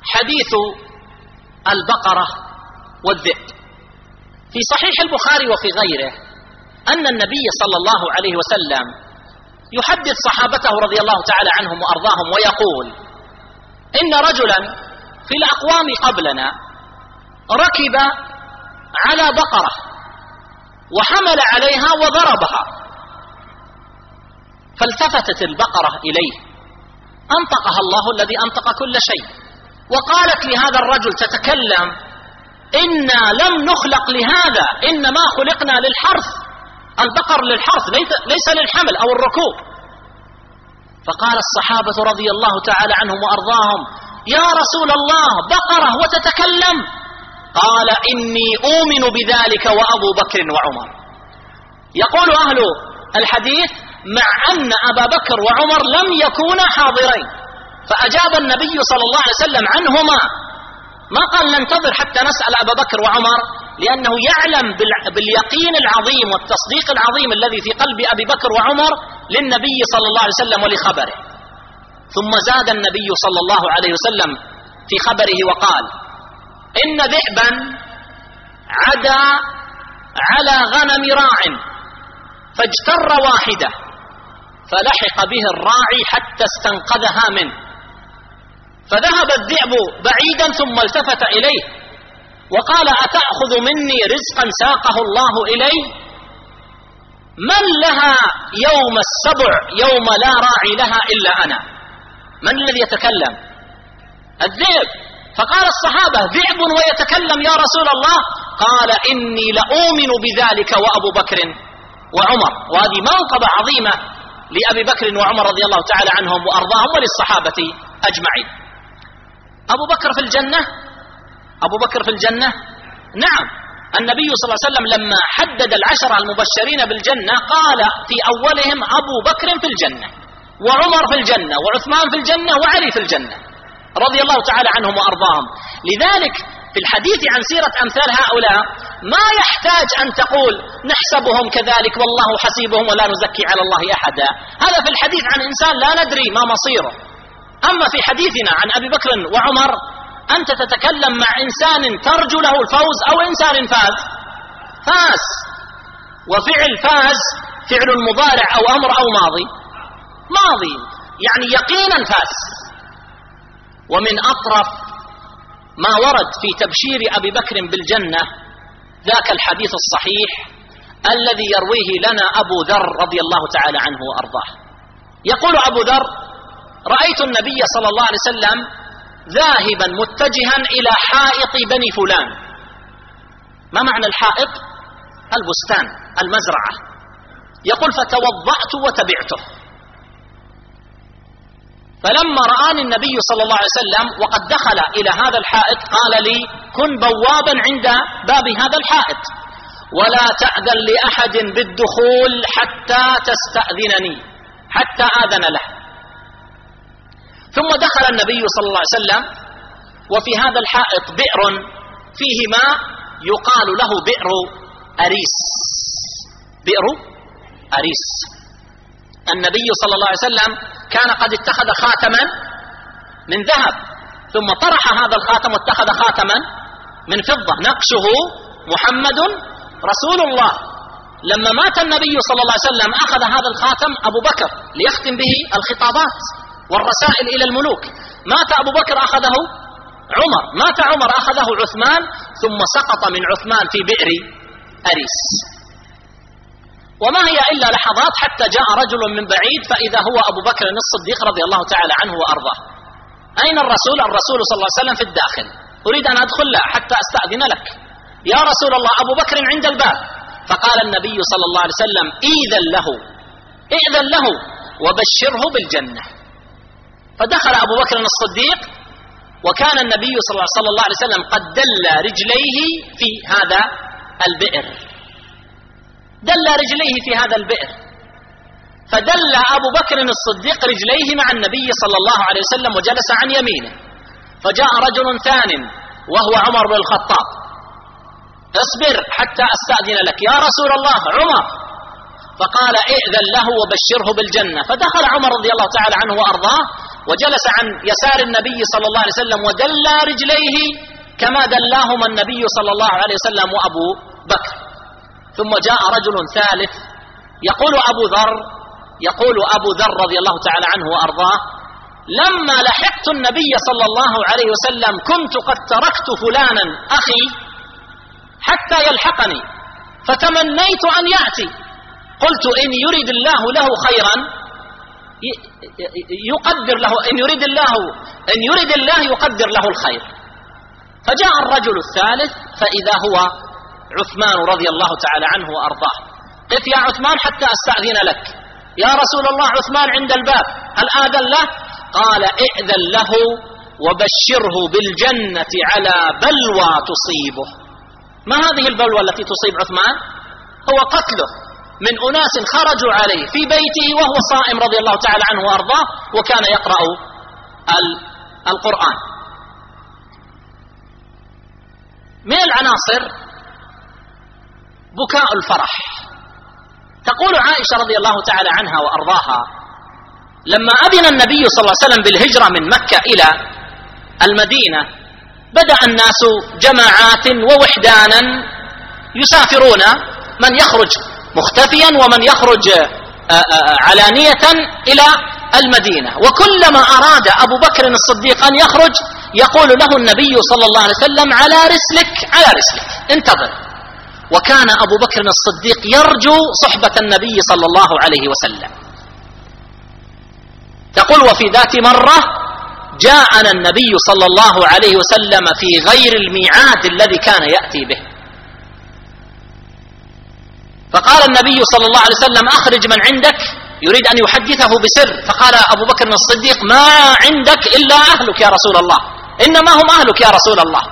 حديث البقرة والذئب. في صحيح البخاري وفي غيره أن النبي صلى الله عليه وسلم يحدث صحابته رضي الله تعالى عنهم وأرضاهم ويقول: إن رجلا في الأقوام قبلنا ركب على بقرة وحمل عليها وضربها، فالتفتت البقرة إليه، أنطقها الله الذي أنطق كل شيء، وقالت لهذا الرجل تتكلم: إنا لم نخلق لهذا، إنما خلقنا للحرث، البقر للحرث ليس للحمل أو الركوب. فقال الصحابة رضي الله تعالى عنهم وأرضاهم: يا رسول الله، بقرة وتتكلم؟ قال: إني أؤمن بذلك وأبو بكر وعمر. يقول أهل الحديث: مع أن أبا بكر وعمر لم يكونا حاضرين، فأجاب النبي صلى الله عليه وسلم عنهما، ما قال ننتظر حتى نسأل أبا بكر وعمر، لأنه يعلم باليقين العظيم والتصديق العظيم الذي في قلب أبي بكر وعمر للنبي صلى الله عليه وسلم ولخبره. ثم زاد النبي صلى الله عليه وسلم في خبره وقال: إن ذئبا عدا على غنم راع فاجتر واحدة فلحق به الراعي حتى استنقذها منه، فذهب الذئب بعيدا ثم التفت إليه وقال: أتأخذ مني رزقا ساقه الله إلي؟ من لها يوم السبع يوم لا راعي لها إلا أنا؟ من الذي يتكلم؟ الذئب. فقال الصحابة: ذئب ويتكلم يا رسول الله؟ قال: إني لأؤمن بذلك وأبو بكر وعمر. وهذه منقبة عظيمة لأبي بكر وعمر رضي الله تعالى عنهم وأرضاهم وللصحابة أجمعين. أبو بكر في الجنة، أبو بكر في الجنة، نعم. النبي صلى الله عليه وسلم لما حدد العشرة المبشرين بالجنة قال في أولهم أبو بكر في الجنة، وعمر في الجنة، وعثمان في الجنة، وعلي في الجنة رضي الله تعالى عنهم وأرضاهم. لذلك في الحديث عن سيرة أمثال هؤلاء ما يحتاج أن تقول نحسبهم كذلك والله حسيبهم ولا نزكي على الله أحدا. هذا في الحديث عن إنسان لا ندري ما مصيره. أما في حديثنا عن أبي بكر وعمر أنت تتكلم مع إنسان ترجو له الفوز أو إنسان فاز فاز وفعل فاز فعل مضارع أو أمر أو ماضي ماضي، يعني يقينا فاز. ومن أطرف ما ورد في تبشير أبي بكر بالجنة ذاك الحديث الصحيح الذي يرويه لنا أبو ذر رضي الله تعالى عنه وأرضاه. يقول أبو ذر: رأيت النبي صلى الله عليه وسلم ذاهبا متجها إلى حائط بني فلان. ما معنى الحائط؟ البستان، المزرعة. يقول: فتوضأت وتبعته، فلما رآني النبي صلى الله عليه وسلم وقد دخل إلى هذا الحائط قال لي: كن بوابا عند باب هذا الحائط ولا تأذن لأحد بالدخول حتى تستأذنني، حتى آذن له. ثم دخل النبي صلى الله عليه وسلم وفي هذا الحائط بئر فيه ماء يقال له بئر أريس. بئر أريس. النبي صلى الله عليه وسلم كان قد اتخذ خاتما من ذهب ثم طرح هذا الخاتم واتخذ خاتما من فضة نقشه محمد رسول الله. لما مات النبي صلى الله عليه وسلم أخذ هذا الخاتم أبو بكر ليختم به الخطابات والرسائل إلى الملوك. مات أبو بكر أخذه عمر، مات عمر أخذه عثمان، ثم سقط من عثمان في بئر أريس. وما هي إلا لحظات حتى جاء رجل من بعيد فإذا هو أبو بكر الصديق رضي الله تعالى عنه وأرضاه. أين الرسول؟ الرسول صلى الله عليه وسلم في الداخل. أريد أن أدخل له حتى أستأذن لك. يا رسول الله، أبو بكر عند الباب. فقال النبي صلى الله عليه وسلم: إذن له إذن له وبشره بالجنة. فدخل أبو بكر الصديق وكان النبي صلى الله عليه وسلم قد دل رجليه في هذا البئر، دل رجليه في هذا البئر، فدل أبو بكر الصديق رجليه مع النبي صلى الله عليه وسلم وجلس عن يمينه. فجاء رجل ثان وهو عمر بن الخطاب: اصبر حتى أستأذن لك يا رسول الله. عمر. فقال: ائذن له وبشره بالجنة. فدخل عمر رضي الله تعالى عنه وأرضاه وجلس عن يسار النبي صلى الله عليه وسلم ودلى رجليه كما دلاهما النبي صلى الله عليه وسلم وأبو بكر. ثم جاء رجل ثالث يقول أبو ذر يقول أبو ذر رضي الله تعالى عنه وأرضاه: لما لحقت النبي صلى الله عليه وسلم كنت قد تركت فلانا أخي حتى يلحقني، فتمنيت أن يأتي، قلت إن يريد الله له خيرا يقدر له، إن يريد الله إن يريد الله يقدر له الخير. فجاء الرجل الثالث فإذا هو عثمان رضي الله تعالى عنه وأرضاه. قف يا عثمان حتى أستأذن لك. يا رسول الله عثمان عند الباب، هل آذن له؟ قال: ائذن له وبشره بالجنة على بلوى تصيبه. ما هذه البلوى التي تصيب عثمان؟ هو قتله من أناس خرجوا عليه في بيته وهو صائم رضي الله تعالى عنه وأرضاه، وكان يقرأ القرآن. من العناصر بكاء الفرح. تقول عائشة رضي الله تعالى عنها وأرضاها: لما أذن النبي صلى الله عليه وسلم بالهجرة من مكة إلى المدينة بدأ الناس جماعات ووحدانا يسافرون، من يخرج مختفيا ومن يخرج علانية إلى المدينة. وكلما أراد أبو بكر الصديق أن يخرج يقول له النبي صلى الله عليه وسلم: على رسلك على رسلك انتظر. وكان أبو بكر الصديق يرجو صحبة النبي صلى الله عليه وسلم. تقول: وفي ذات مرة جاءنا النبي صلى الله عليه وسلم في غير الميعاد الذي كان يأتي به، فقال النبي صلى الله عليه وسلم: أخرج من عندك، يريد أن يحدثه بسر. فقال أبو بكر الصديق: ما عندك إلا أهلك يا رسول الله، إنما هم أهلك يا رسول الله.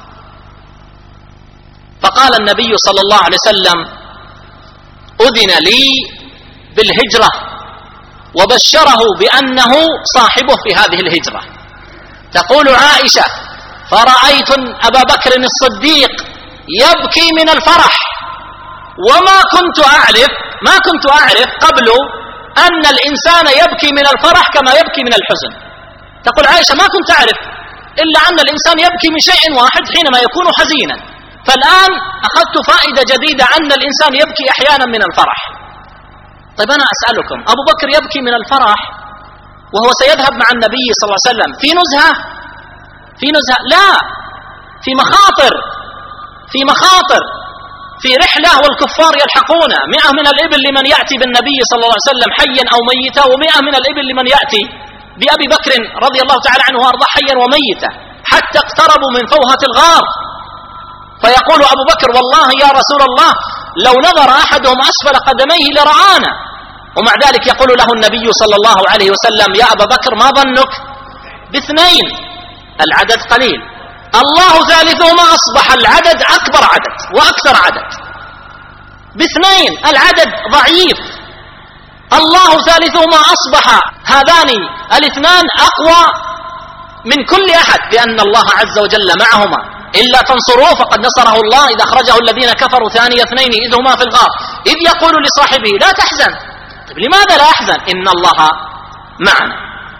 فقال النبي صلى الله عليه وسلم: أذن لي بالهجرة، وبشره بأنه صاحبه في هذه الهجرة. تقول عائشة: فرأيت أبا بكر الصديق يبكي من الفرح، وما كنت أعرف ما كنت أعرف قبل أن الإنسان يبكي من الفرح كما يبكي من الحزن. تقول عائشة: ما كنت أعرف إلا أن الإنسان يبكي من شيء واحد حينما يكون حزينا، فالآن أخذت فائدة جديدة أن الإنسان يبكي أحيانا من الفرح. طيب أنا أسألكم، أبو بكر يبكي من الفرح وهو سيذهب مع النبي صلى الله عليه وسلم في نزهة في نزهة لا، في مخاطر في مخاطر في رحلة والكفار يلحقون. مئة من الإبل لمن يأتي بالنبي صلى الله عليه وسلم حيا أو ميتا، ومئة من الإبل لمن يأتي بأبي بكر رضي الله تعالى عنه وأرضاه حيا وميتا، حتى اقتربوا من فوهة الغار. فيقول أبو بكر: والله يا رسول الله لو نظر أحدهم أسفل قدميه لرآنا. ومع ذلك يقول له النبي صلى الله عليه وسلم: يا أبا بكر ما ظنك باثنين؟ العدد قليل، الله ثالثهما، أصبح العدد أكبر عدد وأكثر عدد. باثنين العدد ضعيف، الله ثالثهما، أصبح هذان الاثنان أقوى من كل أحد، بأن الله عز وجل معهما. إلا تنصروه فقد نصره الله إذا أخرجه الذين كفروا ثاني اثنين إذ هما في الغار إذ يقول لصاحبه لا تحزن. طيب لماذا لا أحزن؟ إن الله معنا.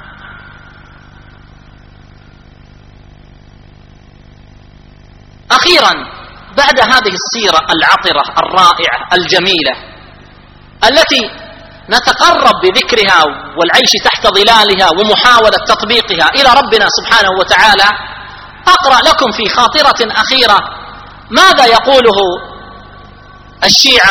أخيرا بعد هذه السيرة العطرة الرائعة الجميلة التي نتقرب بذكرها والعيش تحت ظلالها ومحاولة تطبيقها إلى ربنا سبحانه وتعالى، أقرأ لكم في خاطرة أخيرة ماذا يقوله الشيعة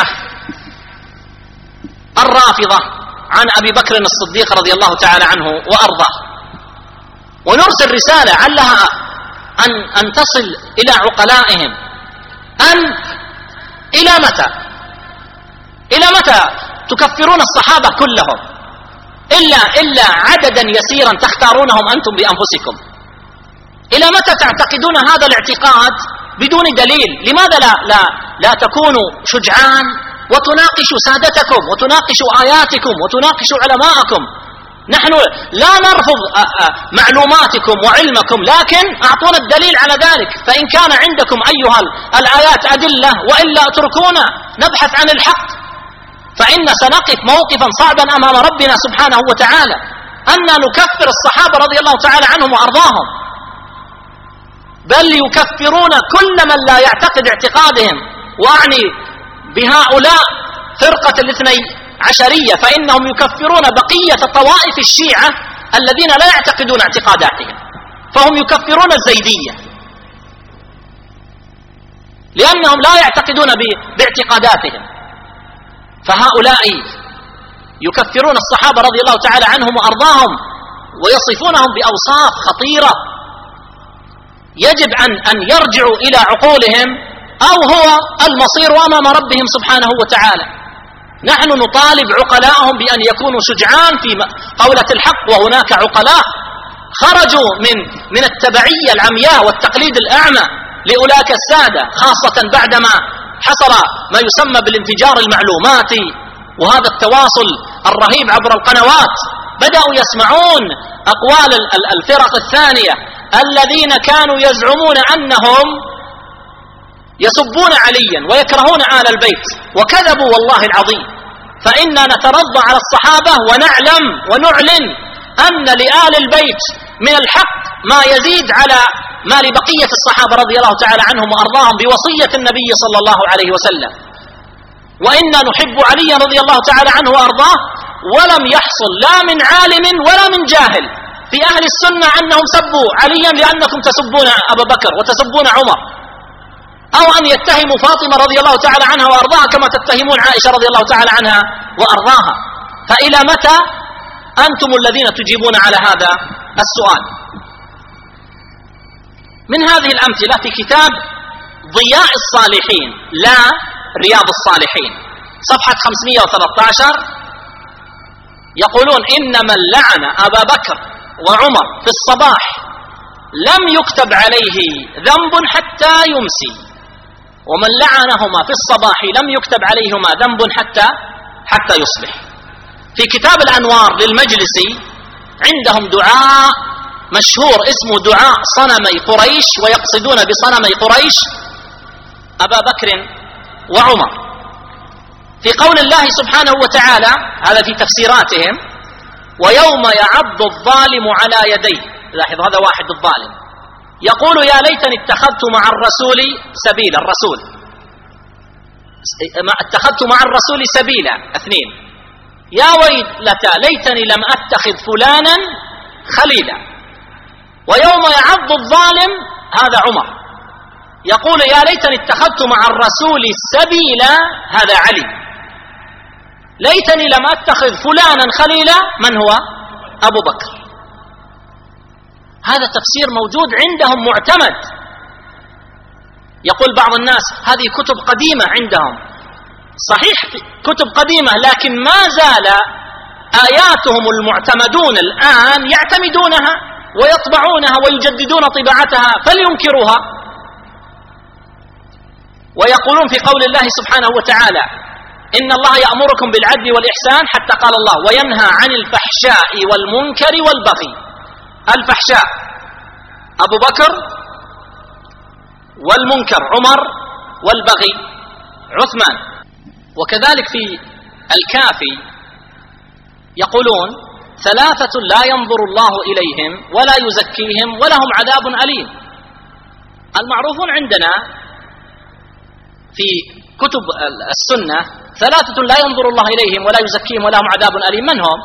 الرافضة عن أبي بكر الصديق رضي الله تعالى عنه وأرضاه، ونرسل رسالة علها أن, أن تصل إلى عقلائهم. أن إلى متى إلى متى تكفرون الصحابة كلهم إلا, إلا عددا يسيرا تختارونهم أنتم بأنفسكم؟ إلى متى تعتقدون هذا الاعتقاد بدون دليل؟ لماذا لا, لا, لا تكونوا شجعان وتناقشوا سادتكم وتناقشوا آياتكم وتناقشوا علماءكم؟ نحن لا نرفض معلوماتكم وعلمكم، لكن أعطونا الدليل على ذلك. فإن كان عندكم أيها الآيات أدلة وإلا اتركونا نبحث عن الحق، فإن سنقف موقفا صعبا أمام ربنا سبحانه وتعالى. أن نكفر الصحابة رضي الله تعالى عنهم وأرضاهم، بل يكفرون كل من لا يعتقد اعتقادهم، وأعني بهؤلاء فرقة الاثني عشرية، فإنهم يكفرون بقية طوائف الشيعة الذين لا يعتقدون اعتقاداتهم، فهم يكفرون الزيدية لأنهم لا يعتقدون باعتقاداتهم. فهؤلاء يكفرون الصحابة رضي الله تعالى عنهم وأرضاهم ويصفونهم بأوصاف خطيرة يجب أن أن يرجعوا إلى عقولهم أو هو المصير أمام ربهم سبحانه وتعالى. نحن نطالب عقلاءهم بأن يكونوا شجعان في قولة الحق، وهناك عقلاء خرجوا من من التبعية العمياء والتقليد الأعمى لأولئك السادة، خاصة بعدما حصل ما يسمى بالانفجار المعلوماتي وهذا التواصل الرهيب عبر القنوات، بدأوا يسمعون أقوال الفرق الثانية الذين كانوا يزعمون أنهم يسبون عليا ويكرهون آل البيت، وكذبوا والله العظيم. فإننا نترضى على الصحابة ونعلم ونعلن أن لآل البيت من الحق ما يزيد على ما لبقية الصحابة رضي الله تعالى عنهم وأرضاهم بوصية النبي صلى الله عليه وسلم. وإنا نحب علي رضي الله تعالى عنه وأرضاه، ولم يحصل لا من عالم ولا من جاهل في أهل السنة أنهم سبوا عليا لأنكم تسبون أبا بكر وتسبون عمر، أو أن يتهموا فاطمة رضي الله تعالى عنها وأرضاها كما تتهمون عائشة رضي الله تعالى عنها وأرضاها. فإلى متى أنتم الذين تجيبون على هذا السؤال؟ من هذه الأمثلة في كتاب ضياء الصالحين لا رياض الصالحين صفحة خمسمائة وثلاثة عشر يقولون: إن من لعن أبا بكر وعمر في الصباح لم يكتب عليه ذنب حتى يمسي، ومن لعنهما في الصباح لم يكتب عليهما ذنب حتى حتى يصبح. في كتاب الأنوار للمجلسي عندهم دعاء مشهور اسمه دعاء صنمي قريش، ويقصدون بصنمي قريش أبا بكر وعمر، في قول الله سبحانه وتعالى، هذا في تفسيراتهم: ويوم يعض الظالم على يديه. لاحظ هذا واحد الظالم يقول: يا ليتني اتخذت مع الرسول سبيلا. الرسول اتخذت مع الرسول سبيلا. اثنين: يا ويلتى ليتني لم اتخذ فلانا خليلا. ويوم يعض الظالم هذا عمر يقول: يا ليتني اتخذت مع الرسول سبيلا. هذا علي. ليتني لم اتخذ فلانا خليلا. من هو؟ ابو بكر. هذا تفسير موجود عندهم معتمد. يقول بعض الناس: هذه كتب قديمة عندهم. صحيح كتب قديمة، لكن ما زال آياتهم المعتمدون الآن يعتمدونها ويطبعونها ويجددون طباعتها، فلينكروها. ويقولون في قول الله سبحانه وتعالى: إن الله يأمركم بالعدل والإحسان، حتى قال الله: وينهى عن الفحشاء والمنكر والبغي. الفحشاء أبو بكر، والمنكر عمر، والبغي عثمان. وكذلك في الكافي يقولون: ثلاثة لا ينظر الله إليهم ولا يزكيهم ولهم عذاب أليم. المعروفون عندنا في كتب السنة ثلاثة لا ينظر الله إليهم ولا يزكيهم ولهم عذاب أليم. من هم؟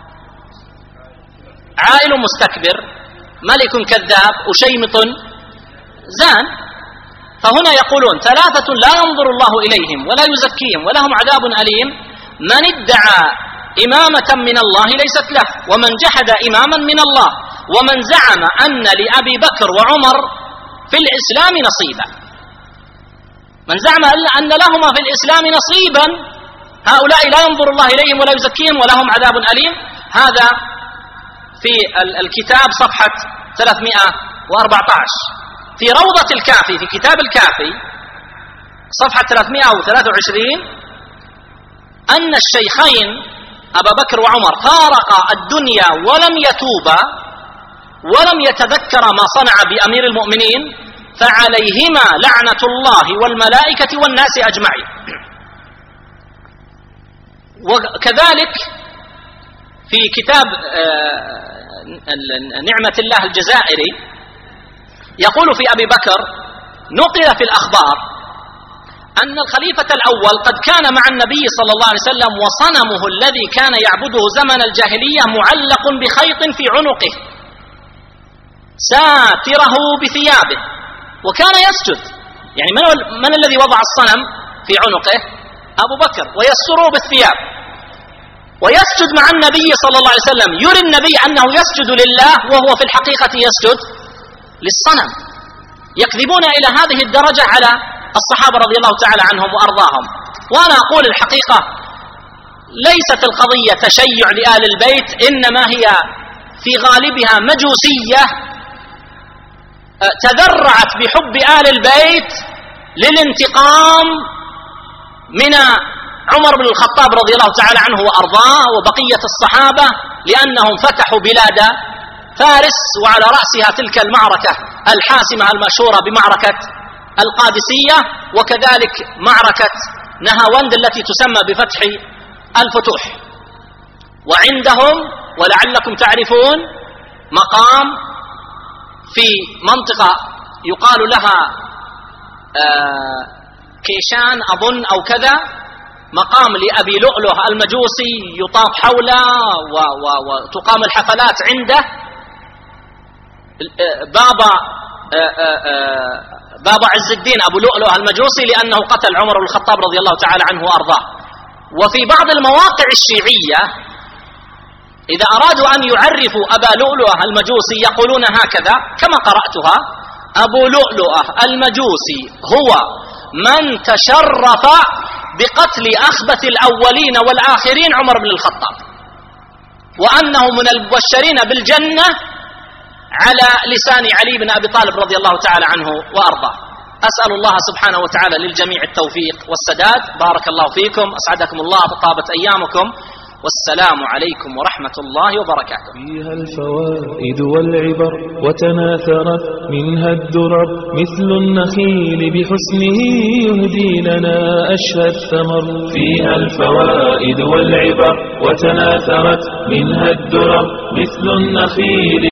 عائل مستكبر، ملك كذاب، وشيمط زان. فهنا يقولون: ثلاثة لا ينظر الله إليهم ولا يزكيهم ولهم عذاب أليم: من ادعى إمامة من الله ليست له، ومن جحد إماما من الله، ومن زعم أن لأبي بكر وعمر في الإسلام نصيبا. من زعم أن لهما في الإسلام نصيبا، هؤلاء لا ينظر الله إليهم ولا يزكيهم ولهم عذاب أليم. هذا في الكتاب صفحة ثلاثمائة وأربعة عشر. في روضة الكافي، في كتاب الكافي صفحة ثلاثمائة وثلاثة وعشرين، أن الشيخين أبا بكر وعمر فارقا الدنيا ولم يتوبا ولم يتذكر ما صنع بأمير المؤمنين، فعليهما لعنة الله والملائكة والناس أجمعين. وكذلك في كتاب نعمة الله الجزائري يقول في أبي بكر: نقل في الأخبار أن الخليفة الأول قد كان مع النبي صلى الله عليه وسلم، وصنمه الذي كان يعبده زمن الجاهلية معلق بخيط في عنقه ساتره بثيابه، وكان يسجد. يعني من, من الذي وضع الصنم في عنقه؟ أبو بكر، ويستره بالثياب ويسجد مع النبي صلى الله عليه وسلم، يري النبي أنه يسجد لله وهو في الحقيقة يسجد للصنم. يكذبون إلى هذه الدرجة على الصحابة رضي الله تعالى عنهم وأرضاهم. وأنا أقول الحقيقة ليست القضية تشيع لآل البيت، إنما هي في غالبها مجوسية تذرعت بحب آل البيت للانتقام من عمر بن الخطاب رضي الله تعالى عنه وأرضاه وبقية الصحابة، لأنهم فتحوا بلاد فارس، وعلى رأسها تلك المعركة الحاسمة المشهورة بمعركة القادسية، وكذلك معركة نهاوند التي تسمى بفتح الفتوح. وعندهم ولعلكم تعرفون مقام في منطقة يقال لها كيشان أظن أو كذا، مقام لأبي لؤلؤ المجوسي يطاف حوله وتقام الحفلات عنده. بابا بابا عز الدين أبو لؤلؤ المجوسي، لأنه قتل عمر بن الخطاب رضي الله تعالى عنه وأرضاه. وفي بعض المواقع الشيعية إذا أرادوا أن يعرفوا أبا لؤلؤ المجوسي يقولون هكذا كما قرأتها: أبو لؤلؤ المجوسي هو من تشرف بقتل أخبث الأولين والآخرين عمر بن الخطاب، وأنه من المبشرين بالجنة على لسان علي بن أبي طالب رضي الله تعالى عنه وأرضاه. أسأل الله سبحانه وتعالى للجميع التوفيق والسداد. بارك الله فيكم، أسعدكم الله، طابت أيامكم، والسلام عليكم ورحمة الله وبركاته. فيها الفوائد والعبر وتناثرت منها الدرر، مثل النخيل بحسنه يهدي لنا أشهى الثمر. فيها الفوائد والعبر وتناثرت منها الدرر، مثل النخيل